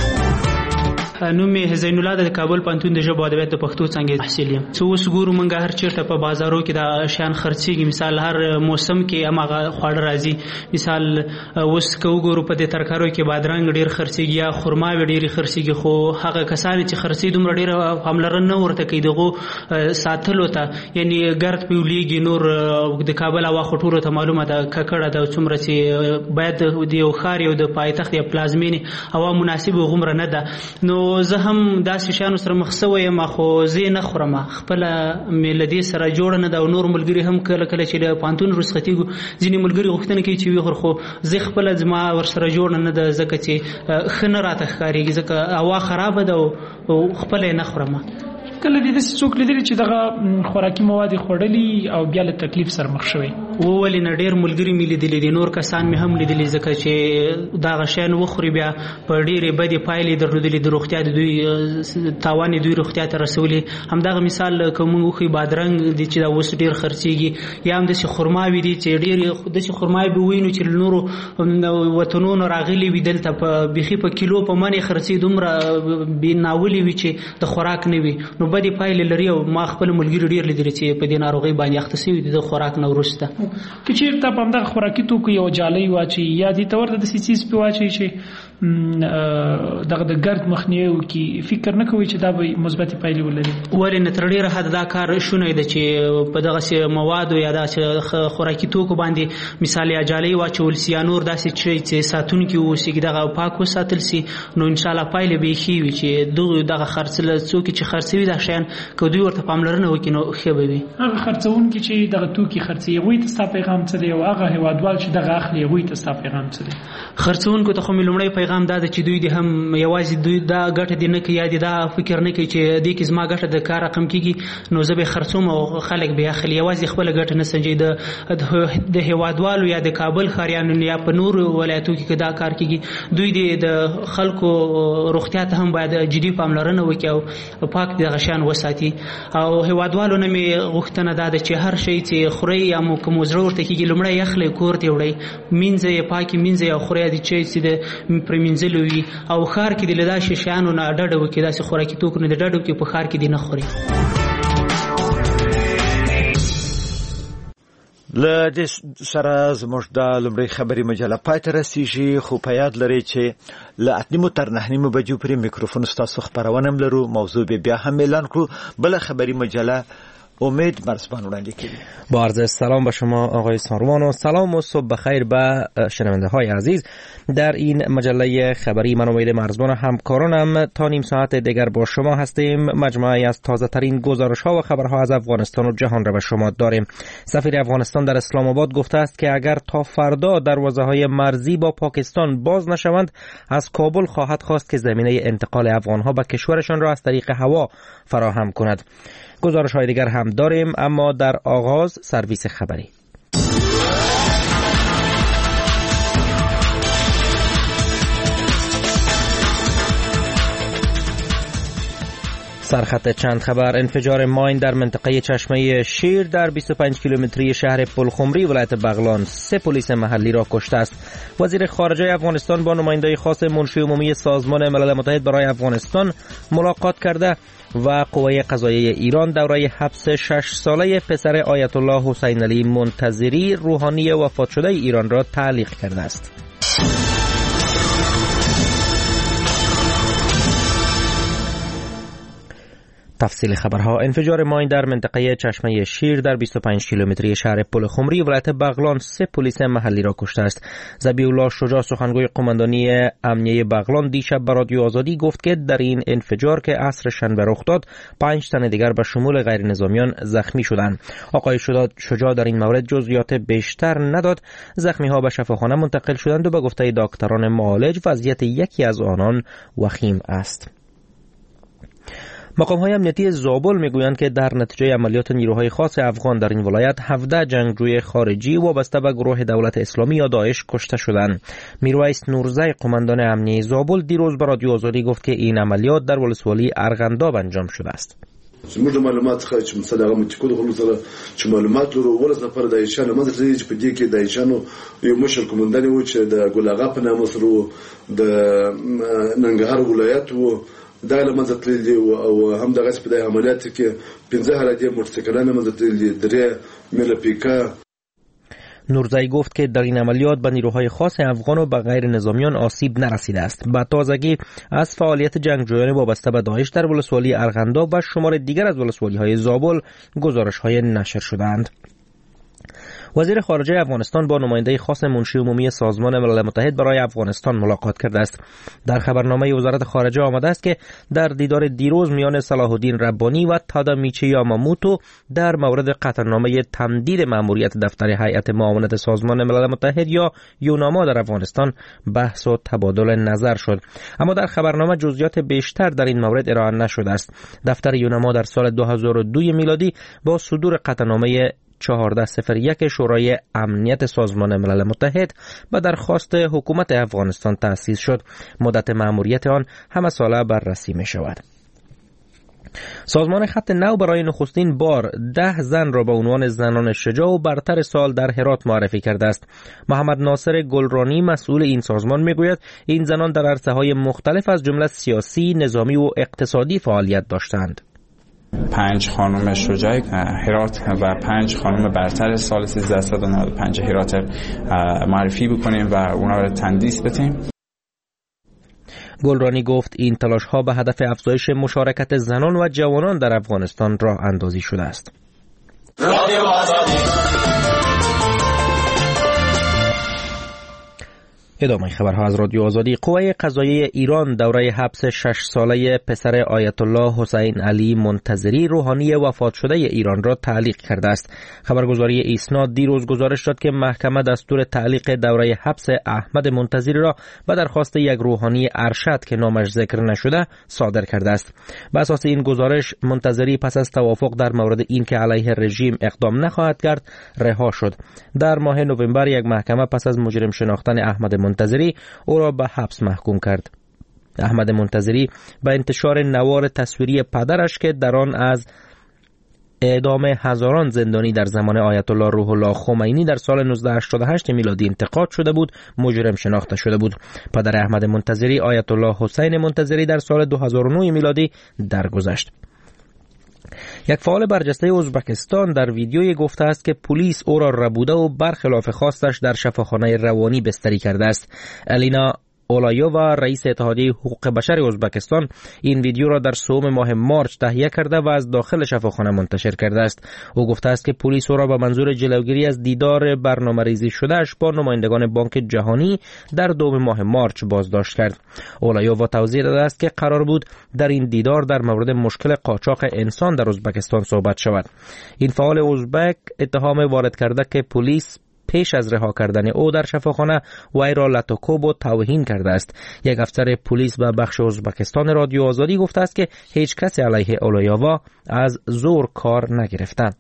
نوم یې زین الله د کابل پوهنتون د ژبو ادبیات د پښتو څانګې محصل یم. څه اوس ګورو موږ هر چېرته په بازارو کې د شیان خرڅېږي، مثال هر موسم کې هماغه خواړه راځي. مثال اوس که وګورو په دې ترکاریو کې بادرنګ ډېر خرڅېږي یا خرماوې ډېرې خرڅېږي، خو هغه کسان چې خرڅوي دومره ډېره پاملرنه نه ورته کوي دغو ساتلو ته، یعنې ګرد پې ولیږي. نور د کابل هوا خو ټولو ته معلومه ده ککړه ده، څومره چې باید د یو ښار یو د پایتخت یا پلازمینې هوا مناسبه غومره نه ده. نو زه هم داسې شیانو سره مخ شوی یم، خو زه نه خورم، خپله مې له دې سره جوړه نه ده. او نور ملګري هم کله کله چې د پوهنتون رخصتېږو ځینې ملګري غوښتنه کوي چې ویې خور، خو زه خپله زما ورسره جوړه نه ده، ځکه چې ښه نه راته ښکارېږي، ځکه هوا خرابه ده او خپله یې نه خورم. کله دې داسې څوک لیدلي چې دغه خوراکي مواد یې خوړلي او بیا له تکلیف سره مخ شوی؟ ولې نه، ډېر ملګري مې لیدلي دي، نور کسان مې هم لیدلي، ځکه چې دغه شیان وخوري بیا په ډېرې بدې پایلې درلودلې، د روغتیا د دوی تاوان یې دوی روغتیا ته رسولي. همدغه مثال که موږ وښیو بادرنګ دی چې دا اوس ډېر خرڅېږي، یا هم داسې خرماوې دي چې ډېرې داسې خرماوې به ووینو چې له نورو وطنونو راغلي وي، دلته په بیخي په کیلو په من یې خرڅي، دومره بې ناولې وي چې د خوراک نه وي. نو بدې پایلې لري او ما خپل ملګري ډېر لیدلي چې په دې ناروغۍ باندې اخته شوي دي د خوراک نه وروسته. که چېرته په همدغه خوراکي توکو یو جالۍ واچوي یا دې ته ورته داسې څیز پې واچوي چې دغه د ګرد مخنیوي وکړي، فکر نه کوي چې دا به مثبتې پایلې ولري؟ ولې نه، تر ډېره حده دا کار شونی ده چې په دغسې موادو یا داسې خوراکي توکو باندې مثال یا جالۍ واچول سي یا نور داسې شی چې ساتونکي واوسي، دغه پاک وساتل سي، نو انشاءالله پایلې به یې ښې وي چې دغه دغه خرڅ څوک چې خرڅوي دا شیان که دوی ورته پاملرنه وکړي نو ښه به وي. هغه خرڅوونکي چې دغه توکي خرڅوي هغوی ته ستا پیغام څه دی او هغه هېوادوال چې دغه اخلي هغوی ته ستا پیغام څه دی؟ خرڅوونکو ته خو مې لومړی پیغام پیغام دا چې دوی دې هم یوازې دوی دا ګټه دې نه کوي یا دې دا فکر نه کوي چې دې کې زما ګټه د کار رقم کېږي نو زه به خرڅوم او خلک به اخلي، یوازې خپله ګټه نه سنجوي. د هیوادوالو یا د کابل ښاریانو یا په نورو ولایتو کې که دا کار کېږي دوی دې د خلکو روغتیا ته هم باید جدي پاملرنه وکړي او پاک دغه شیان وساتي. او هیوادوالو نه مې غوښتنه دا ده چې هر شی چې خورئ یا مو که مو زړه ورته کېږي لومړی یې اخلئ کور ته یې وړئ، مینځئ یې پاکې مینځئ او خورئ د چای چې د پرې مینځلو وي. او ښار کې دې له داسې شیانو نه ډډه وکړي، داسې خوراکي توکو نه د ډډه وکړي، په ښار کې دې نه خورئ. له دې سره زموږ د لومړۍ خبري مجله پای ته رسیږي، خو په یاد لرئ چې له اته نیمو تر نهه نیمو بجو پورې میکروفون ستاسو خپرونه هم لرو. موضوع به بیا هم اعلان کړو. بله خبري مجله امید مرزبان وړاندې کړي. با عرض سلام به شما آقای ساروان و سلام و صبح بخیر به شنونده های عزیز. در این مجله خبری من امید مرزبان و همکارانم تا نیم ساعت دیگر با شما هستیم. مجموعی از تازه ترین گزارش ها و خبرها از افغانستان و جهان را به شما داریم. سفیر افغانستان در اسلام آباد گفته است که اگر تا فردا دروازه های مرزی با پاکستان باز نشوند از کابل خواهد خواست که زمینه انتقال افغان ها به کشورشان را از طریق هوا فراهم کند. گزارش های دیگر هم داریم، اما در آغاز سرویس خبری. سرخط چند خبر: انفجار ماین در منطقه چشمه شیر در بیست و پنج کیلومتری شهر پلخمری ولایت بغلان، سه پلیس محلی را کشته است. وزیر خارجه افغانستان با نماینده خاص منشی عمومی سازمان ملل متحد برای افغانستان ملاقات کرده و قوه قضاییه ایران دوره حبس شش ساله پسر آیت الله حسین علی منتظری روحانی وفات شده ایران را تعلیق کرده است. تفصیل خبرها: انفجار ماین در منطقه چشمه شیر در بیست و پنج کیلومتری شهر پلخمری ولایت بغلان، سه پلیس محلی را کشته است. ذبیح الله شجاع سخنگوی قماندانی امنیه بغلان دیشب به رادیو آزادی گفت که در این انفجار که عصر شنبه رخ داد پنج تن دیگر به شمول غیر نظامیان زخمی شدند. آقای شجاع در این مورد جزئیات بیشتر نداد. زخمی ها به شفاخانه منتقل شدند و به گفته دکتران معالج وضعیت یکی از آنان وخیم است. مقام‌های امنیتی زابل میگویند که در نتیجه عملیات نیروهای خاص افغان در این ولایت هفده جنگجوی خارجی وابسته به گروه دولت اسلامی یا داعش کشته شدند. میرویس نورزی قماندان امنیه زابل دیروز به رادیو آزادی گفت که این عملیات در ولسوالی ارغنداب انجام شده است. زموږ معلومات څخه چې مثلا هغه متکو د خلکو سره چې معلومات لرو ولس نفر د ایشانو مدرسې چې په دې کې د ایشانو یو مشر قومندان و چې د ګلاغا په نامه سره د ننګرهار ولایت و دا له منځه تللی او هم دغه په دې عملیات کې پنځه هلادي موټرسایکلونه منځه تللی درې مل پیکا. نورزی گفت که در این عملیات به نیروهای خاص افغان و به غیر نظامیان آسیب نرسیده است. با تازگی از فعالیت جنگجویان وابسته به داعش در ولسوالی ارغنداب و شمار دیگر از ولسوالی‌های زابل گزارش‌های نشر شدند. وزیر خارجه افغانستان با نماینده خاص منشی عمومی سازمان ملل متحد برای افغانستان ملاقات کرده است. در خبرنامه وزارت خارجه آمده است که در دیدار دیروز میان صلاح الدین ربانی و تادامیچی یاماموتو در مورد قطعنامه تمدید مأموریت دفتر هیئت معاونت سازمان ملل متحد یا یوناما در افغانستان بحث و تبادل نظر شد. اما در خبرنامه جزئیات بیشتر در این مورد ارائه نشده است. دفتر یوناما در سال دو هزار و دو میلادی با صدور قطعنامه چهارده صفر یک شورای امنیت سازمان ملل متحد به درخواست حکومت افغانستان تأسیس شد. مدت مأموریت آن همه ساله بررسی می شود. سازمان خط نو برای نخستین بار ده زن را به عنوان زنان شجاع و برتر سال در هرات معرفی کرده است. محمد ناصر گلرانی مسئول این سازمان میگوید این زنان در عرصه‌های مختلف از جمله سیاسی، نظامی و اقتصادی فعالیت داشتند. پنج خانم شجاع هرات و پنج خانم برتر سال سیزده نود و پنج هرات معرفی بکنیم و اونا رو تندیس بدیم. گلرانی گفت این تلاش ها به هدف افزایش مشارکت زنان و جوانان در افغانستان راه اندازی شده است. ادامه خبرها از رادیو آزادی. قوه قضاییه ایران دوره حبس شش ساله پسر آیت الله حسین علی منتظری روحانی وفات شده ایران را تعلیق کرده است. خبرگزاری ایسنا دیروز گزارش داد که محکمه دستور تعلیق دوره حبس احمد منتظری را به درخواست یک روحانی ارشد که نامش ذکر نشده صادر کرده است. بر اساس این گزارش منتظری پس از توافق در مورد اینکه علیه رژیم اقدام نخواهد کرد رها شد. در ماه نوامبر یک محکمه پس از مجرم شناختن احمد منتظری او را به حبس محکوم کرد. احمد منتظری به انتشار نوار تصویری پدرش که در آن از اعدام هزاران زندانی در زمان آیت الله روح الله خمینی در سال نوزده هشتاد و هشت میلادی انتقاد شده بود، مجرم شناخته شده بود. پدر احمد منتظری آیت الله حسین منتظری در سال دو هزار و نه میلادی درگذشت. یک فعال برجسته ازبکستان در ویدیویی گفته است که پلیس او را ربوده و برخلاف خواستش در شفاخانه روانی بستری کرده است. الینا اولایووا رئیس اتحادیه حقوق بشر ازبکستان این ویدیو را در سوم ماه مارچ تهیه کرده و از داخل شفاخانه منتشر کرده است. او گفته است که پلیس او را به منظور جلوگیری از دیدار برنامه‌ریزی شدهش با نمایندگان بانک جهانی در دوم ماه مارچ بازداشت کرد. اولایووا توضیح داده است که قرار بود در این دیدار در مورد مشکل قاچاق انسان در ازبکستان صحبت شود. این فعال ازبک اتهام وارد کرده که پلیس پیش از رها کردن او در شفاخانه وی را لطوکوب و توهین کرده است. یک افسر پلیس به بخش ازبکستان رادیو آزادی گفته است که هیچ کسی علیه اولایووا از زور کار نگرفتند.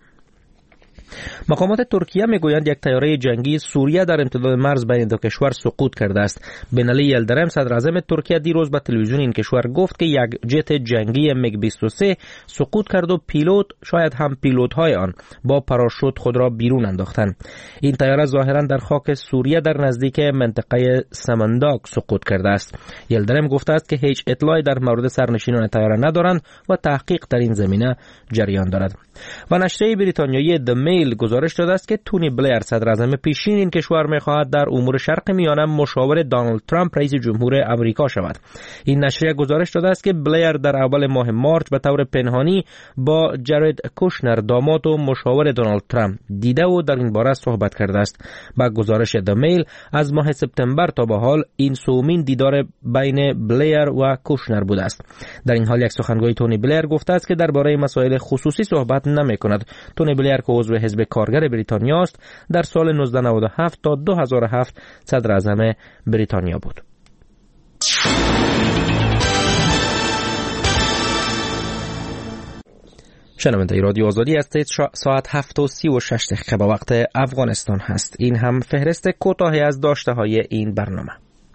مقامات ترکیه میگویند یک طیاره جنگی سوریه در امتداد مرز بین دو کشور سقوط کرده است. بنالی یلدرم صدر اعظم ترکیه دیروز به تلویزیون این کشور گفت که یک جت جنگی میگ بیست و سه سقوط کرد و پیلوت شاید هم پیلوت‌های آن با پاراشوت خود را بیرون انداختند. این طیاره ظاهرا در خاک سوریه در نزدیک منطقه سمنداک سقوط کرده است. یلدرم گفته است که هیچ اطلاعی در مورد سرنشینان طیاره ندارند و تحقیق در این زمینه جریان دارد. و نشریه بریتانیایی د میل گزارش داده است که تونی بلیر صدر اعظم پیشین این کشور می‌خواهد در امور شرق میانه مشاور دونالد ترامپ رئیس جمهور آمریکا شود. این نشریه گزارش داده است که بلیر در اول ماه مارچ به طور پنهانی با جارد کوشنر داماد و مشاور دونالد ترامپ دیده و در این باره صحبت کرده است. با گزارش د میل از ماه سپتامبر تا به حال این سومین دیدار بین بلیر و کوشنر بوده است. در این حال یک سخنگوی تونی بلیر گفته است که درباره مسائل خصوصی صحبت نمی‌کند. تونی بلیر که عضو حزب کارگر بریتانیا است در سال نوزده نود و هفت تا دو هزار و هفت صدر اعظم بریتانیا بود. شنونده رادیو آزادی هستید. ساعت هفت و سی و شش دقیقه به وقت افغانستان هست. این هم فهرست کوتاهی از داشته های این برنامه.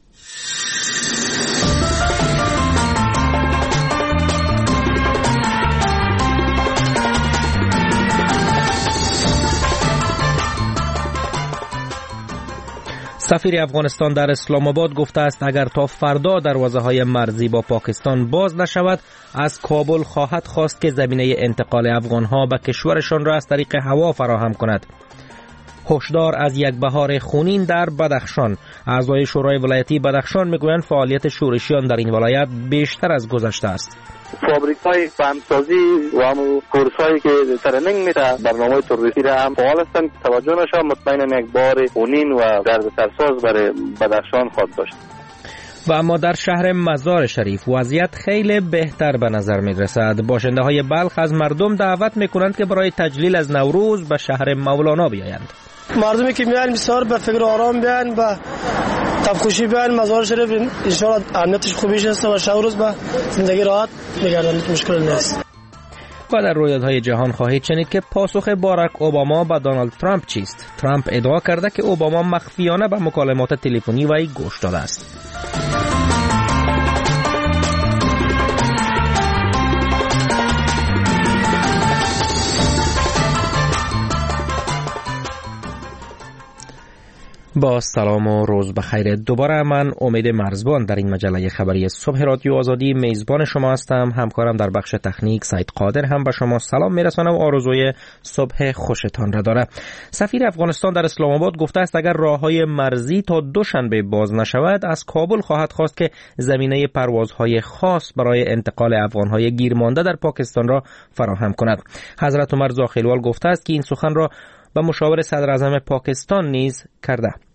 سفیر افغانستان در اسلام آباد گفته است اگر تا فردا دروازه‌های مرزی با پاکستان باز نشود از کابل خواهد خواست که زمینه انتقال افغان‌ها به کشورشان را از طریق هوا فراهم کند. هشدار از یک بهار خونین در بدخشان. اعضای شورای ولایتی بدخشان میگویند فعالیت شورشیان در این ولایت بیشتر از گذشته است. فابریکای فهمسازی و همون کورسایی که ترنینگ میده برنامه تروریستی را هم فعال هستند. توجه نشه مطمئنم یک بار خونین و درد سرساز برای بدخشان خواهد داشت. و اما در شهر مزار شریف وضعیت خیلی بهتر به نظر می رسد. باشنده های بلخ از مردم دعوت می کنند که برای تجلیل از نوروز به شهر مولانا بیایند. مردمی که میان بسیار به فکر آرام بیان و تفخوشی بیان مزار شریف ان شاء الله امنیتش خوبیش است و شب روز به زندگی راحت میگردن، مشکل نیست. و در رویدادهای جهان خواهید شنید که پاسخ باراک اوباما به دونالد ترامپ چیست. ترامپ ادعا کرده که اوباما مخفیانه به مکالمات تلفنی وی گوش داده است. با سلام و روز بخیر. دوباره من امید مرزبان در این مجله خبری صبح رادیو آزادی میزبان شما هستم. همکارم در بخش تکنیک سید قادر هم به شما سلام میرسانم و آرزوی صبح خوشتان را داره. سفیر افغانستان در اسلام آباد گفته است اگر راههای مرزی تا دوشنبه باز نشود از کابل خواهد خواست که زمینه پروازهای خاص برای انتقال افغانهای گیرمانده در پاکستان را فراهم کند. حضرت عمر زاخیلوال گفته است که این سخن را و مشاور صدر اعظم پاکستان نیز کرده.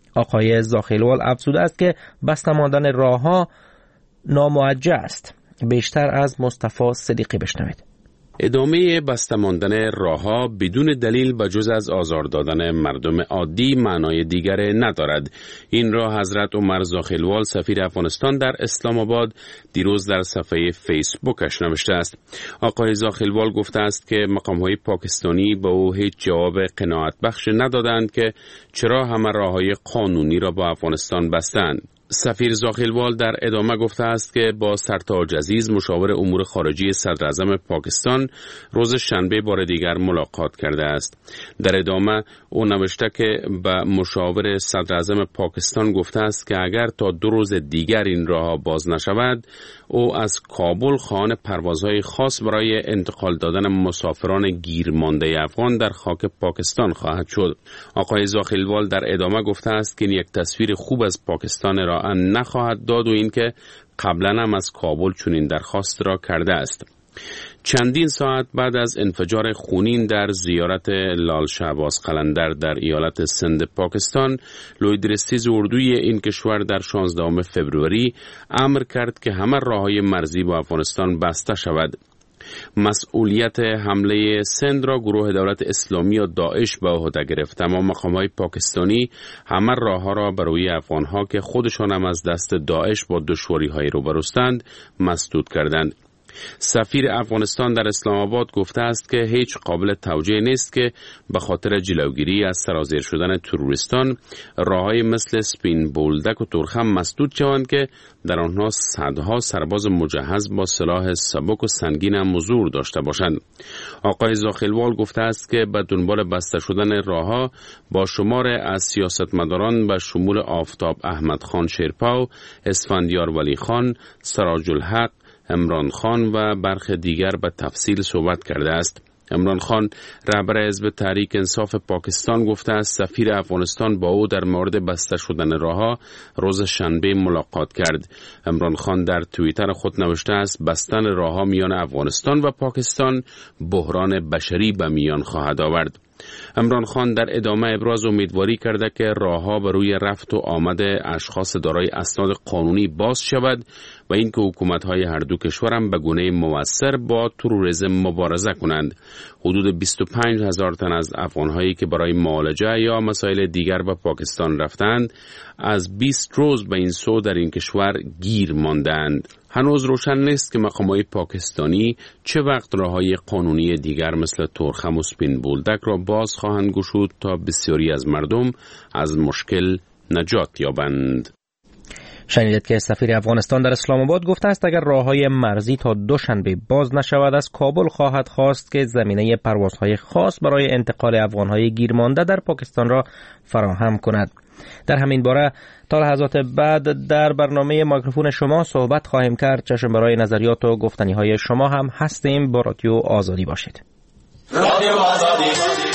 آقای زاخیلوال افزوده است که بسته ماندن راه‌ها ناموجه است. بیشتر از مصطفی صدیقی بشنوید. ادامه بسته ماندن راه‌ها بدون دلیل بجز از آزار دادن مردم عادی معنای دیگری ندارد. این را حضرت عمر زاخیلوال سفیر افغانستان در اسلام آباد دیروز در صفحه فیسبوکش نوشته است. آقای زاخیلوال گفته است که مقام‌های پاکستانی به او هیچ جواب قناعت بخش ندادند که چرا همه راه‌های قانونی را با افغانستان بستند. سفیر زاخیلوال در ادامه گفته است که با سرتاج عزیز مشاور امور خارجه صدر اعظم پاکستان روز شنبه بار دیگر ملاقات کرده است. در ادامه او نوشته که به مشاور صدر اعظم پاکستان گفته است که اگر تا دو روز دیگر این راه باز نشود او از کابل خواهان پروازهای خاص برای انتقال دادن مسافران گیرمانده افغان در خاک پاکستان خواهد شد. آقای زاخیلوال در ادامه گفته است که یک تصویر خوب از پاکستان را نخواهد داد و اینکه قبلا هم از کابل چنین درخواست را کرده است. چندین ساعت بعد از انفجار خونین در زیارت لال شهباز قلندر در ایالت سند پاکستان، لویدرستیز اردوی این کشور در شانزدهم فوریه امر کرد که همه راههای مرزی با افغانستان بسته شود. مسئولیت حمله سند را گروه دولت اسلامی یا داعش به عهده گرفت، اما مقام‌های پاکستانی همه راه‌ها را برای افغان‌ها که خودشان هم از دست داعش با دشواری‌های روبروستند مسدود کردند. سفیر افغانستان در اسلام آباد گفته است که هیچ قابل توجیه نیست که به خاطر جلوگیری از سرازیر شدن تروریستان راه‌های مثل سپین بولدک و تورخم مسدود شوند که در آنها صدها سرباز مجهز با سلاح سبک و سنگین هم حضور داشته باشند. آقای زاخیلوال گفته است که به دنبال بسته شدن راه‌ها با شمار از سیاستمداران به شمول آفتاب احمد خان شیرپا، اسفندیار ولی خان، سراج الحق، عمران خان و برخی دیگر به تفصیل صحبت کرده است. عمران خان رهبر حزب تحریک انصاف پاکستان گفته است سفیر افغانستان با او در مورد بسته شدن راه‌ها روز شنبه ملاقات کرد. عمران خان در توییتر خود نوشته است بستن راه‌ها میان افغانستان و پاکستان بحران بشری به میان خواهد آورد. عمران خان در ادامه ابراز امیدواری کرده که راه‌ها بر روی رفت و آمد اشخاص دارای اسناد قانونی باز شود و اینکه حکومت‌های هر دو کشور هم به گونه موثر با تروریسم مبارزه کنند. حدود بیست و پنج هزار تن از افغان‌هایی که برای معالجه یا مسائل دیگر به پاکستان رفتند از بیست روز به این سو در این کشور گیر ماندند. هنوز روشن نیست که مقامات پاکستانی چه وقت راه‌های قانونی دیگر مثل تورخم و سپین بولدک را باز خواهند گشود تا بسیاری از مردم از مشکل نجات یابند. شنیدید که سفیر افغانستان در اسلام آباد گفته است اگر راه‌های مرزی تا دوشنبه باز نشود از کابل خواهد خواست که زمینه پروازهای خاص برای انتقال افغان‌های گیرمانده در پاکستان را فراهم کند. در همین باره تا لحظات بعد در برنامه میکروفون شما صحبت خواهیم کرد. چشم برای نظریات و گفتنی‌های شما هم هستیم. با رادیو آزادی باشید. رادیو آزادی.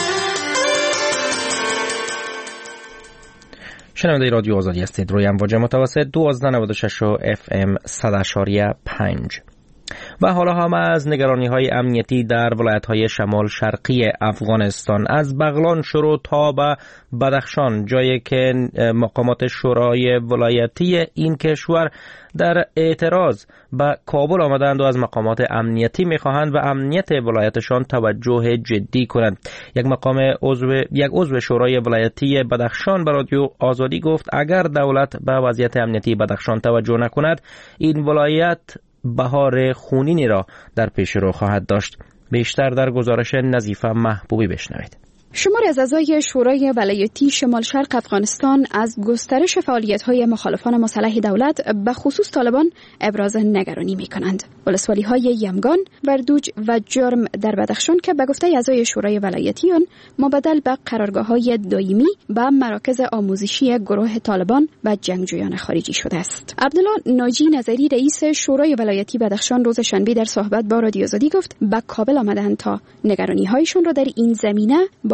شنونده رادیو آزادی هستید. روی امواج متوسط دوازده نود و شش و اف ام صد اشاریه پنج. و حالا هم از نگرانی‌های امنیتی در ولایت‌های شمال شرقی افغانستان از بغلان شروع تا به بدخشان، جایی که مقامات شورای ولایتی این کشور در اعتراض به کابل آمدند و از مقامات امنیتی می‌خواهند و امنیت ولایتشان توجه جدی کنند. یک مقام عضو یک عضو شورای ولایتی بدخشان به رادیو آزادی گفت اگر دولت به وضعیت امنیتی بدخشان توجه نکند این ولایت بهار خونینی را در پیش رو خواهد داشت. بیشتر در گزارش نظیفه محبوبی بشنوید. شماری از اعضای شورای ولایتی شمال شرق افغانستان از گسترش فعالیت‌های مخالفان مسلح دولت به خصوص طالبان ابراز نگرانی می‌کنند. ولسوالی‌های یمگان، بردوج و جرم در بدخشان که به گفته اعضای شورای ولایتی آن مبدل به قرارگاه‌های دائمی و مراکز آموزشی گروه طالبان و جنگجویان خارجی شده است. عبدالله ناجی نظری رئیس شورای ولایتی بدخشان روز شنبه در صحبت با رادیو آزادی گفت به کابل آمدند تا نگرانی‌هایشان را در این زمینه با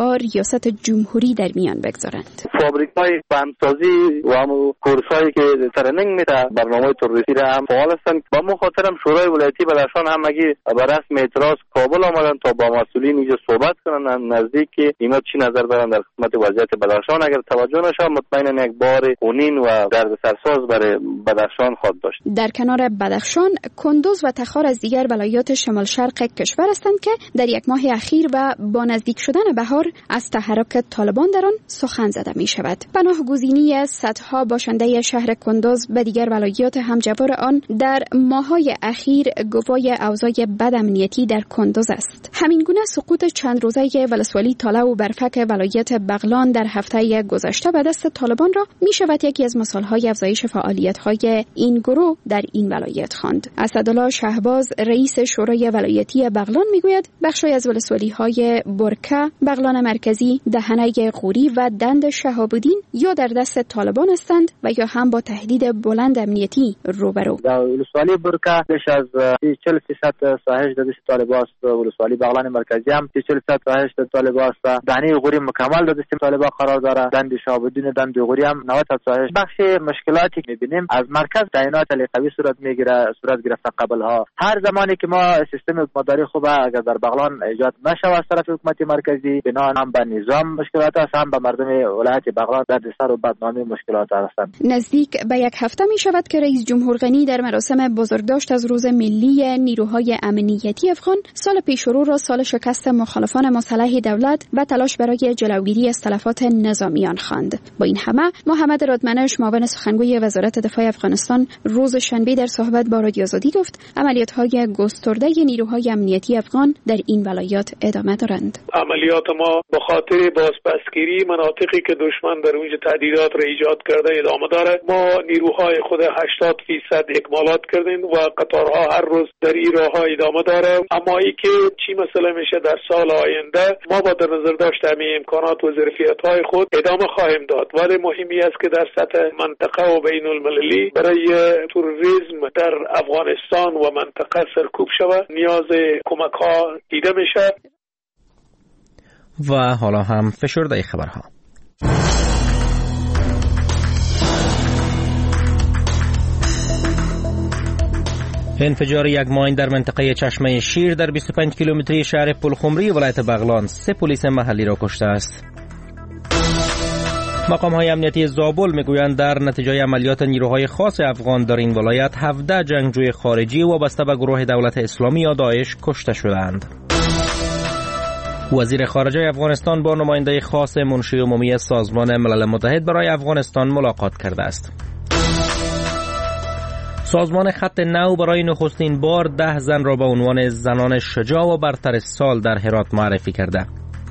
با ریاست جمهوری در میان بگذارند. فابریکای فهمسازی و هم کورسایی که ترنینگ میده برنامه تروریستی را هم فعال هستند. با مخاطرم شورای ولایتی بدخشان هم اگه به رسم اعتراض کابل آمدن تا با مسئولین اینجا صحبت کنن نزدیک که اینا چی نظر دارن در خدمت وضعیت بدخشان. اگر توجه نشه مطمئنا یک بار خونین و دردسرساز برای بدخشان خواهد داشت. در کنار بدخشان، کندوز و تخار از دیگر ولایات شمال شرق کشور هستند که در یک ماه اخیر و با نزدیک شدن بهار از تحرک طالبان در آن سخن زده می شود. پناهگزینی صدها باشنده شهر کندوز به دیگر ولایات همجوار آن در ماه‌های اخیر گواه اوضاع بد امنیتی در کندوز است. همین گونه سقوط چند روزه ولسوالی تاله و برفک ولایت بغلان در هفته گذشته به دست طالبان را می شود یکی از مثال‌های افزایش فعالیت‌های این گروه در این ولایت خواند. اسدالله شهباز رئیس شورای ولایتی بغلان میگوید بخشی از ولسوالی‌های برکه، بغلان مرکزی، دهنه قوری و دند شهاب‌الدین یا در دست طالبان هستند و یا هم با تهدید بلند امنیتی روبرو. در ولسوالی برکه بیش از چهل درصد ساحش در دست طالبان است. ولسوالی بغلان مرکزی هم چهل درصد ساحش در طالبان است. دهنه قوری مکمل در دست طالبان قرار دارد. دند شهاب‌الدین دند قوری هم نود درصد ساحش. بخش مشکلاتی که می‌بینیم از مرکز تعیینات قوی صورت میگیره صورت گرفته قبل ها. هر زمانی که ما سیستم حکومتداری خوبه اگر در بغلان ایجاد نشه از طرف حکومت مرکزی بنا هم به نظام مشکلات است هم به مردم ولایت بغلان در سر و بدنامی مشکلات هستند. نزدیک به یک هفته می شود که رئیس جمهور غنی در مراسم بزرگداشت از روز ملی نیروهای امنیتی افغان سال پیشرو را سال شکست مخالفان مسلح دولت و تلاش برای جلوگیری از تلفات نظامیان خواند. با این همه محمد رادمنش معاون سخنگوی وزارت دفاع افغانستان روز شنبه در صحبت با رادیو آزادی گفت عملیات‌های گسترده نیروهای امنیتی افغان در این ولایات ادامه دارند. عملیات ما به خاطر بازپسگیری مناطقی که دشمن در اونجا تهدیدات را ایجاد کرده ادامه داره. ما نیروهای خود هشتاد درصد اکمالات کردیم و قطارها هر روز در این راه‌ها ادامه داره. اما ای که چی مسئله میشه در سال آینده ما با در نظر داشت همین امکانات و ظرفیت‌های خود ادامه خواهیم داد. ولی مهمی است که در سطح منطقه و بین المللی برای تروریسم در افغانستان و منطقه سرکوب شود نیاز کمک ها دیده میشه. و حالا هم فشرده خبرها. انفجار یک ماین در منطقه چشمه شیر در بیست و پنج کیلومتری شهر پلخمری ولایت بغلان سه پلیس محلی را کشته است. مقام‌های امنیتی زابل میگویند در نتیجه عملیات نیروهای خاص افغان در این ولایت هفده جنگجوی خارجی وابسته به گروه دولت اسلامی یا داعش کشته شدند. وزیر خارجه افغانستان با نماینده خاص منشی عمومی سازمان ملل متحد برای افغانستان ملاقات کرده است. سازمان خط نو برای نخستین بار ده زن را به عنوان زنان شجاع و برتر سال در هرات معرفی کرده.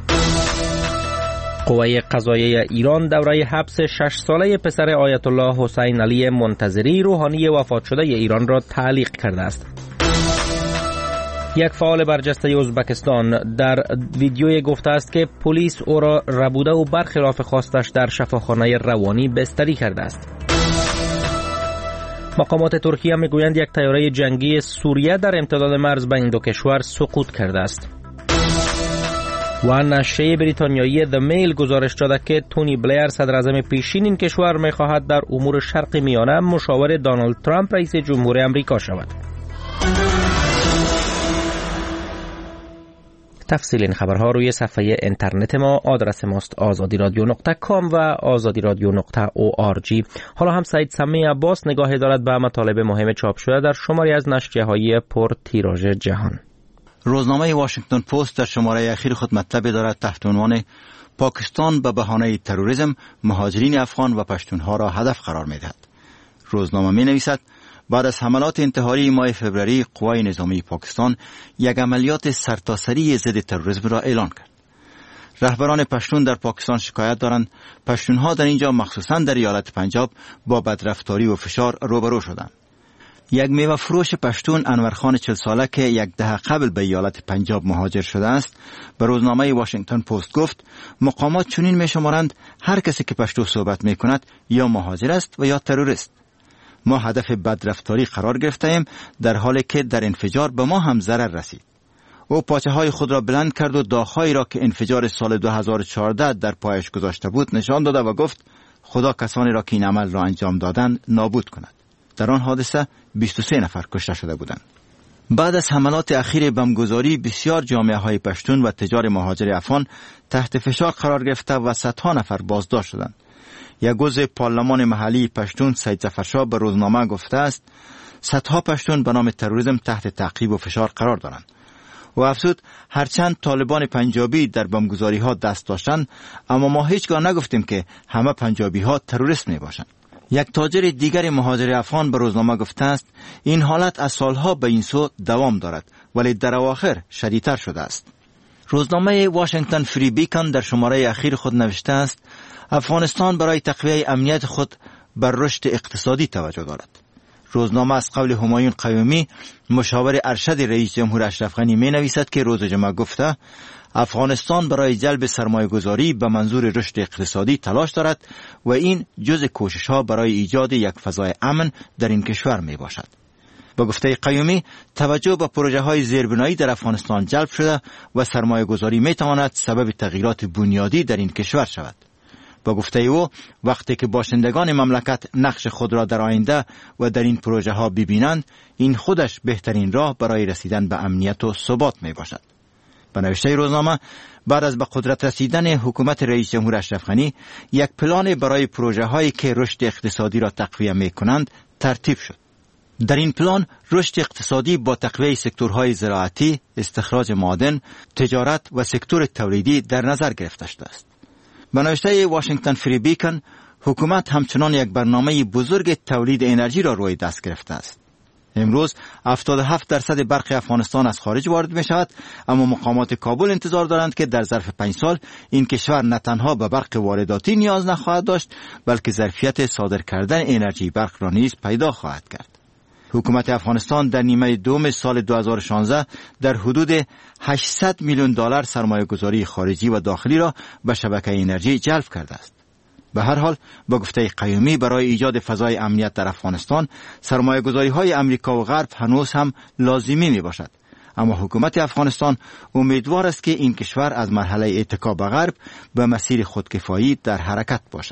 قوه قضاییه ایران دوره حبس شش ساله پسر آیت الله حسین علی منتظری روحانی وفات شده ایران را تعلیق کرده است. یک فعال برجسته ازبکستان در ویدیوی گفته است که پلیس او را ربوده و برخلاف خواستش در شفاخانه روانی بستری کرده است. مقامات ترکیه میگویند یک طیاره جنگی سوریه در امتداد مرز بین دو کشور سقوط کرده است. و نشریه بریتانیایی The Mail گزارش داده که تونی بلیر صدر اعظم پیشین این کشور میخواهد در امور شرق میانه مشاور دونالد ترامپ رئیس جمهور آمریکا شود. تفصیل این خبرها روی صفحه اینترنت ما، آدرس ماست آزادی رادیو نقطه کام و آزادی رادیو نقطه او آر جی. حالا هم سعید سمی عباس نگاهی دارد به مطالب مهم چاپ شده در شماری از نشریه‌های پر تیراژ جهان. روزنامه واشنگتن پست در شماره اخیر خود مطلبی دارد تحت عنوان پاکستان به بهانه تروریسم مهاجرین افغان و پشتونها را هدف قرار می‌دهد. روزنامه می‌نویسد بعد از حملات انتحاری ماه فوریه قوای نظامی پاکستان یک عملیات سرتاسری ضد تروریسم را اعلان کرد. رهبران پشتون در پاکستان شکایت دارند پشتونها در اینجا مخصوصاً در ایالت پنجاب با بدرفتاری و فشار روبرو شدند. یک میوه فروش پشتون انورخان چهل ساله که یک دهه قبل به ایالت پنجاب مهاجر شده است به روزنامه واشنگتن پست گفت مقامات چنین می‌شمارند هر کسی که پشتو صحبت می‌کند یا مهاجر است و یا تروریست. ما هدف بدرفتاری قرار گرفتیم در حالی که در انفجار به ما هم ضرر رسید. او پاچه های خود را بلند کرد و داغ‌هایی را که انفجار سال دو هزار و چهارده در پایش گذاشته بود نشان داد و گفت خدا کسانی را که این عمل را انجام دادند نابود کند. در آن حادثه بیست و سه نفر کشته شده بودند. بعد از حملات اخیر بمبگذاری بسیار جامعه های پشتون و تجار مهاجر افغان تحت فشار قرار گرفته و صدها نفر بازداشت شدند. یک عضو پارلمان محلی پشتون سید ظفرشاه به روزنامه گفته است صدها پشتون به نام تروریسم تحت تعقیب و فشار قرار دارند. و افزود هرچند طالبان پنجابی در بمبگذاری ها دست داشتند اما ما هیچگاه نگفتیم که همه پنجابی ها تروریست می باشند. یک تاجر دیگر مهاجر افغان به روزنامه گفته است این حالت از سالها به این سو دوام دارد ولی در اواخر شدیدتر شده است. روزنامه واشنگتن فری بیکن در شماره اخیر خود نوشته است افغانستان برای تقویه امنیت خود بر رشد اقتصادی توجه دارد. روزنامه از قول همایون قیومی مشاور ارشد رئیس جمهور اشرف غنی می نویسد که روز جمعه گفته افغانستان برای جلب سرمایه گذاری به منظور رشد اقتصادی تلاش دارد و این جز کوشش ها برای ایجاد یک فضای امن در این کشور می باشد. با گفته قیومی توجه به پروژه های زیربنایی در افغانستان جلب شده و سرمایه گذاری می تواند سبب تغییرات بنیادی در این کشور شود. با گفته او وقتی که باشندگان مملکت نقش خود را در آینده و در این پروژه ها ببینند این خودش بهترین راه برای رسیدن به امنیت و ثبات می باشد. به نوشته روزنامه بعد از به قدرت رسیدن حکومت رئیس جمهور اشرف غنی یک پلان برای پروژه هایی که رشد اقتصادی را تقویه می کنند ترتیب شد. در این پلان رشد اقتصادی با تقویه سکتورهای زراعتی، استخراج معادن، تجارت و سکتور تولیدی در نظر گرفته شده است. به نوشته واشنگتن فری بیکن حکومت همچنان یک برنامه بزرگ تولید انرژی را روی دست گرفته است. امروز هفتاد و هفت درصد برق افغانستان از خارج وارد می شود اما مقامات کابل انتظار دارند که در ظرف پنج سال این کشور نه تنها به برق وارداتی نیاز نخواهد داشت بلکه ظرفیت صادر کردن انرژی برق را نیز پیدا خواهد کرد. حکومت افغانستان در نیمه دوم سال دو هزار و شانزده در حدود هشتصد میلیون دلار سرمایه گذاری خارجی و داخلی را به شبکه انرژی جلب کرده است. به هر حال با گفته قیومی برای ایجاد فضای امنیت در افغانستان سرمایه گذاری های امریکا و غرب هنوز هم لازمی می باشد. اما حکومت افغانستان امیدوار است که این کشور از مرحله اتکا به غرب به مسیر خودکفایی در حرکت باشد.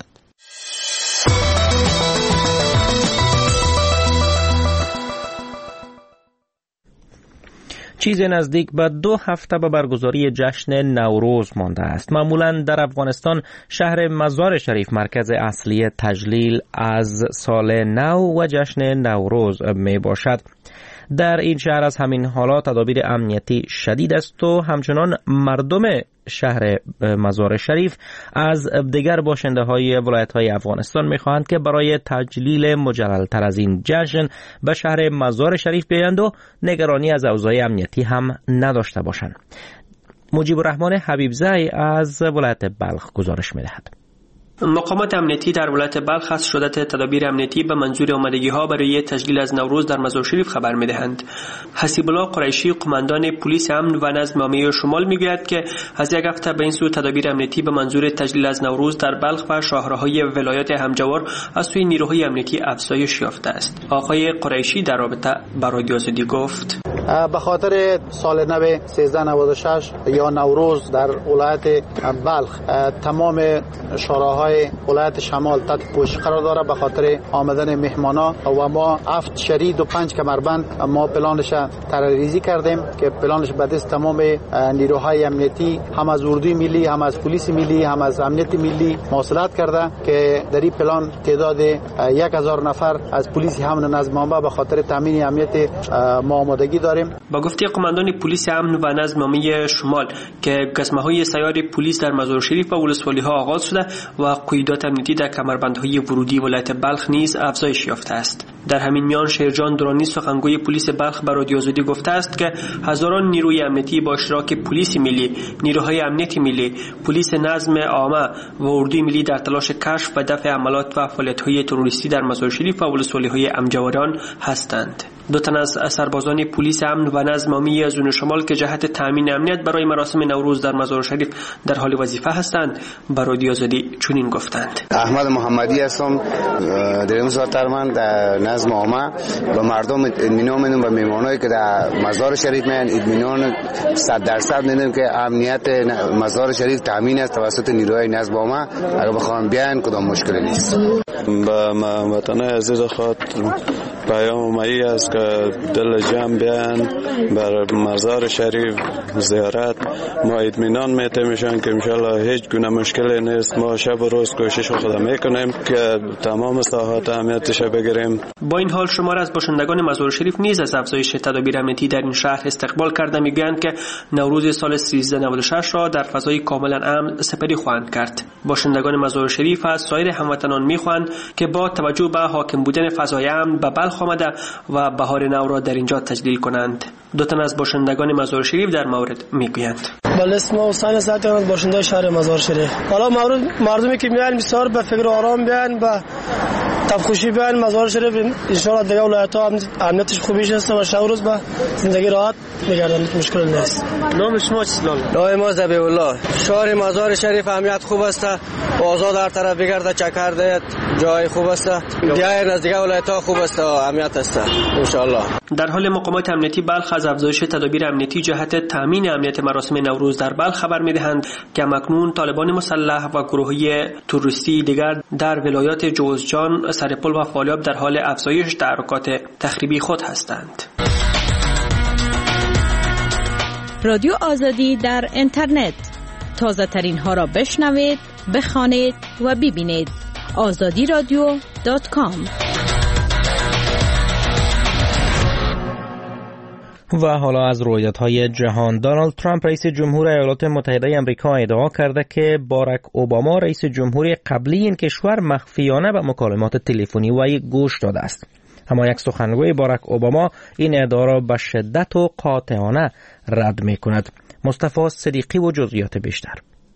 چیز نزدیک به دو هفته به برگزاری جشن نوروز مانده است. معمولا در افغانستان شهر مزار شریف مرکز اصلی تجلیل از سال نو و جشن نوروز می باشد. در این شهر از همین حالات تدابیر امنیتی شدید است و همچنان مردم شهر مزار شریف از دیگر باشنده های ولایت های افغانستان می خواهند که برای تجلیل مجلل تر از این جشن به شهر مزار شریف بیایند و نگرانی از اوضاع امنیتی هم نداشته باشند. مجیب الرحمن حبیبزی از ولایت بلخ گزارش می دهد. مقامات امنیتی در ولایت بلخ از شدت تدابیر امنیتی به منظور آمادگی ها برای تجلیل از نوروز در مزار شریف خبر می‌دهند. حسیب الله قریشی قماندان پلیس امن و نظم عامه شمال میگوید که از یک هفته به این سو تدابیر امنیتی به منظور تجلیل از نوروز در بلخ و شاهراهای ولایت همجوار از سوی نیروهای امنیتی افزایش یافته است. آقای قریشی در رابطه با رادیو آزادی گفت: به خاطر سال نو سیزده نود و شش یا نوروز در ولایت بلخ تمام شاهراهای ولایت شمال تحت پوشش قرار داره. به خاطر آمدن مهمانا و ما هفت شرید و پنج کمربند ما پلانش طرحریزی کردیم که پلانش به دست تمام نیروهای امنیتی هم از اردوی ملی هم از پلیس ملی هم از امنیت ملی مواصلت کرده که در این پلان تعداد یک هزار نفر از پلیس امن و نظم عامه به خاطر تامین امنیت ما آمادگی داریم. با گفته قماندان پلیس امن و نظم عامه شمال که گزمه‌های سیار پلیس در مزار شریف و ولسوالی‌ها آغاز شده و قیودات امنیتی در کمربندهای ورودی ولایت بلخ نیز افزایش یافته است. در همین میان شیرجان درانی سخنگوی پلیس بلخ به رادیو آزادی گفته است که هزاران نیروی امنیتی با اشتراک پلیس ملی، نیروهای امنیت ملی، پلیس نظم عامه و اردوی ملی در تلاش کشف و دفع حملات و فعالیت‌های تروریستی در مزار شریف و ولسوالی‌های امجواران هستند. دو تن از سربازان پلیس امن و نظم عامه زون شمال که جهت تامین امنیت برای مراسم نوروز در مزار شریف در حال وظیفه هستند به رادیو آزادی چنین گفتند: احمد محمدی هستم، در امسال من در نظم عامه و مردم اطمینان میدن و مهمانایی که در مزار شریف میان اطمینان صد درصد میدن که امنیت مزار شریف تامین است توسط نیروهای نظم عامه. اگر بخوام بیان کدام مشکلی نیست. با وطن عزیز خود پیام مایی است که دل جمع بیان بر مزار شریف زیارت. ما اطمینان میته میشن که انشالله هیچ گونه مشکلی نیست. ما شب و روز کوشش خود میکنیم که تمام ساحات امنیتش بگیریم. با این حال شمار از باشندگان مزار شریف نیز از افزایش تدابیر امنیتی در این شهر استقبال کرده میگویند که نوروز سال سیزده نود و شش را در فضای کاملا امن سپری خواهند کرد. باشندگان مزار شریف از سایر هموطنان میخواهند که با توجه به حاکم بودن فضای امن به بلخ آمده و بهار نو را در اینجا تجلیل کنند. دو تن از باشندگان مزار شریف در مورد میگویند. بله، اسم حسین سعید از باشنده شهر مزار شریف. حالا مردمی که میان بسیار به فکر آرام بیان و تفخوشی بیان مزار شریف ان شاء الله دیگه ولایت‌ها امنیتش خوبیش است و شب روز به زندگی راحت میگردن، مشکل نیست. نام شما چیست؟ نام ما ذبیح الله. شهر مزار شریف امنیت خوب است، آزاد هر طرف بگرده، چکر دهد، جای خوب است. دیگه نزدیک ولایت‌ها خوب است، امنیت است ان شاء الله. در حال مقامات امنیتی بلخ از افزایش تدابیر امنیتی جهت تامین امنیت مراسم نوروز در بلخ خبر می‌دهند که اکنون طالبان مسلح و گروه‌های توریستی دیگر در ولایات جوزجان، سرپل و فالیاب در حال افزایش تحرکات تخریبی خود هستند. رادیو آزادی در اینترنت، تازه ترین ها را بشنوید، بخوانید و ببینید. آزادی رادیو دات کام. و حالا از رویدادهای جهان. دونالد ترامپ رئیس جمهور ایالات متحده آمریکا ادعا کرده که باراک اوباما رئیس جمهور قبلی این کشور مخفیانه به مکالمات تلفنی وی گوش داده است. اما یک سخنگوی باراک اوباما این ادعا را به شدت و قاطعانه رد می کند. مصطفی صدیقی و جزئیات بیشتر.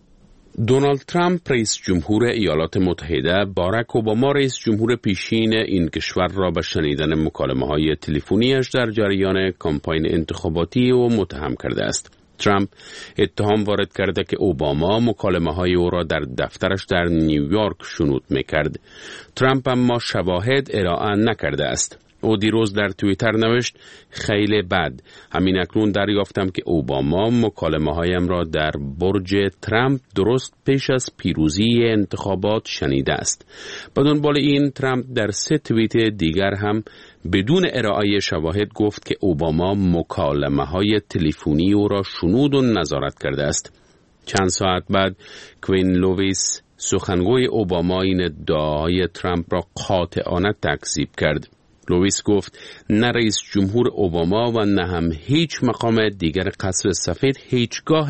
دونالد ترامپ رئیس جمهور ایالات متحده باراک اوباما رئیس جمهور پیشین این کشور را به شنیدن مکالمه‌های تلفنی‌اش در جریان کمپاین انتخاباتی او متهم کرده است. ترامپ اتهام وارد کرده که اوباما مکالمه‌های او را در دفترش در نیویورک شنود می‌کرد. ترامپ اما شواهد ارائه نکرده است. او دیروز در توییتر نوشت: خیلی بد، همین اکنون دریافتم که اوباما مکالمه هایم را در برج ترامپ درست پیش از پیروزی انتخابات شنیده است. به دنبال این ترامپ در سه توییت دیگر هم بدون ارائه شواهد گفت که اوباما مکالمه های تلفنی او را شنود و نظارت کرده است. چند ساعت بعد کوین لویس سخنگوی اوباما این ادعای ترامپ را قاطعانه تکذیب کرد. لوئیس گفت نه رئیس جمهور اوباما و نه هم هیچ مقام دیگر قصر سفید هیچگاه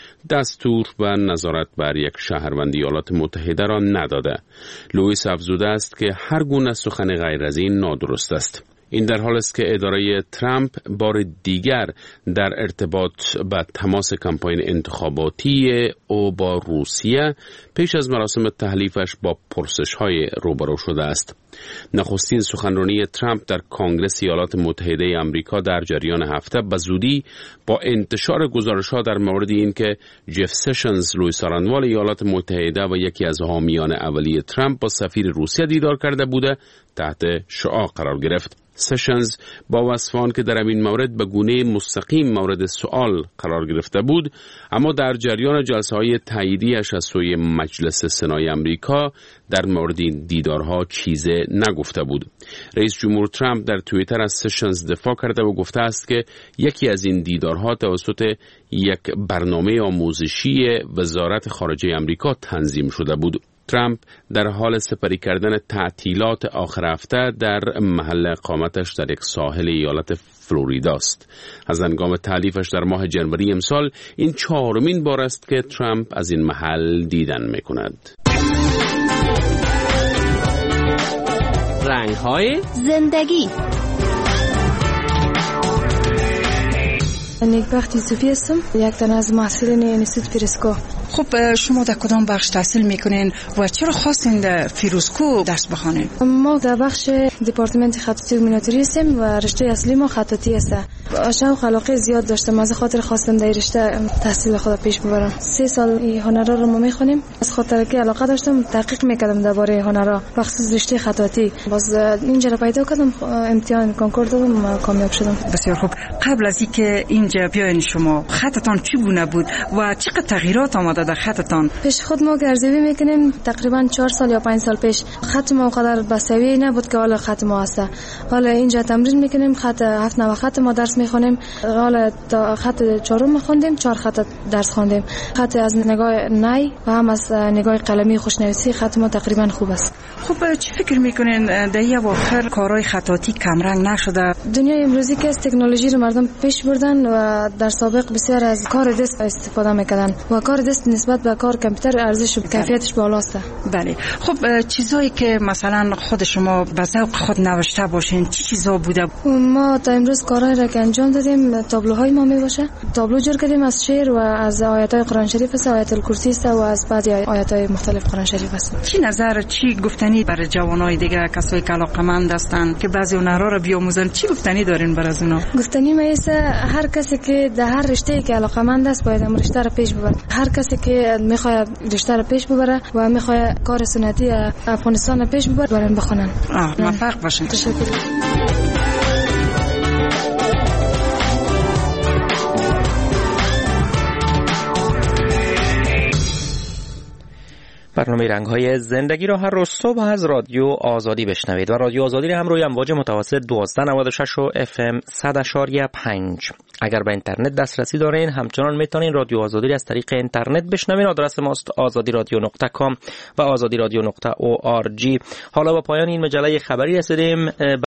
دستور و نظارت بر یک شهروند ایالات متحده را نداده. لوئیس افزوده است که هر گونه سخن غیر از این نادرست است. این در حال است که اداره ترامپ بار دیگر در ارتباط با تماس کمپاین انتخاباتی او با روسیه پیش از مراسم تحلیفش با پرسش‌های روبرو شده است. نخستین سخنرانی ترامپ در کنگره ایالات متحده آمریکا در جریان هفته به زودی با انتشار گزارش‌ها در مورد اینکه جف سشنز لوئیس آرانوال ایالات متحده و یکی از حامیان اولیه ترامپ با سفیر روسیه دیدار کرده بوده تحت شعاع قرار گرفت. سشنز با وصفان که در این مورد به گونه مستقیم مورد سوال قرار گرفته بود، اما در جریان جلسه های تاییدیش از سوی مجلس سنای امریکا در مورد این دیدارها چیز نگفته بود. رئیس جمهور ترامپ در توییتر از سشنز دفاع کرده و گفته است که یکی از این دیدارها توسط یک برنامه آموزشی وزارت خارجه امریکا تنظیم شده بود. ترامپ در حال سپری کردن تعطیلات آخر هفته در محل اقامتش در یک ساحل ایالت فلوریدا است. از هنگام تعلیفش در ماه جنوری امسال این چهارمین بار است که ترامپ از این محل دیدن می‌کند. رنگ‌های زندگی. نیکبخت یوسفی هستم، یک تن از محصلین انستیتوت فیروزکوه. خب شما در کدام بخش تحصیل میکنین و چرا خواستین در فیروزکوه درس بخوانین؟ ما در بخش دپارتمنت خطاطی و مینیاتوری هستیم و رشته اصلی ما خطاطی است. شوق علاقه زیاد داشتم، از خاطر خواستم در رشته تحصیل خود پیش ببرم. سه سال این هنرها رو ما میخونیم، از خاطر که علاقه داشتم تحقیق میکردم درباره هنرها، بخصوص رشته خطاطی. باز اینجا رو پیدا کردم، امتحان کنکور دادم، کامیاب شدم. بسیار خوب. قبل از اینکه اینجا بیاین شما خطتان چی گونه بود و چقدر تغییرات آمده در خطتان؟ پیش خود ما گرزوی میکنیم تقریبا چهار سال یا پنج سال پیش. خط ما قدر بسوی نبود که حالا خط ما هست. حالا اینجا تمرین میکنیم، خط هفت نو خط ما درس میخونیم. حالا تا خط چهارم میخوندیم، چهار خط درس خوندیم. خط از نگاه نی و هم از نگاه قلمی خوشنویسی خط ما تقریبا خوب است. خب چی فکر میکنین در این اواخر کارهای خطاطی کمرنگ نشده؟ دنیای امروزی که از تکنولوژی رو مردم پیش بردن و در سابق بسیار از کار دست استفاده میکردن و کار دست نسبت به کار کامپیوتر ارزش و کیفیتش بالاست. بله. خب چیزایی که مثلا خود شما به ذوق خود نوشته باشین چی چیزا بوده؟ ما تا امروز کارهایی را که انجام دادیم تابلوهای ما میباشه. تابلو جور کردیم از شعر و از آیات‌های قرآن شریف است، آیت الکرسی است و از بعضی آیات‌های مختلف قرآن شریف است. چی نظر چی گفتنی برای جوانای دیگه کسایی که علاقه‌مند هستند که بعضی هنرها رو بیاموزن، چی گفتنی دارین برای از اونا؟ گفتنی میسه هر کسی که در هر رشته‌ای که علاقه‌مند است باید هم رشته رو پیش ببره. هر کسی که میخواد رشته رو پیش ببره و میخواد کار سنتی افغانستان رو پیش ببره برن بخونن. آه موفق باشین. تشکر. برنامه رنگ‌های زندگی را هر روز صبح از رادیو آزادی بشنوید و رادیو آزادی را هم روی امواج متوسط دویست و نود و شش و اف ام صد و پنج. اگر به اینترنت دسترسی دارین همچنان میتونین رادیو آزادی را از طریق اینترنت بشنوین. آدرس ماست آزادی رادیو نقطه کام و آزادی رادیو نقطه او آر جی. حالا با پایان این مجله خبری رسیدیم.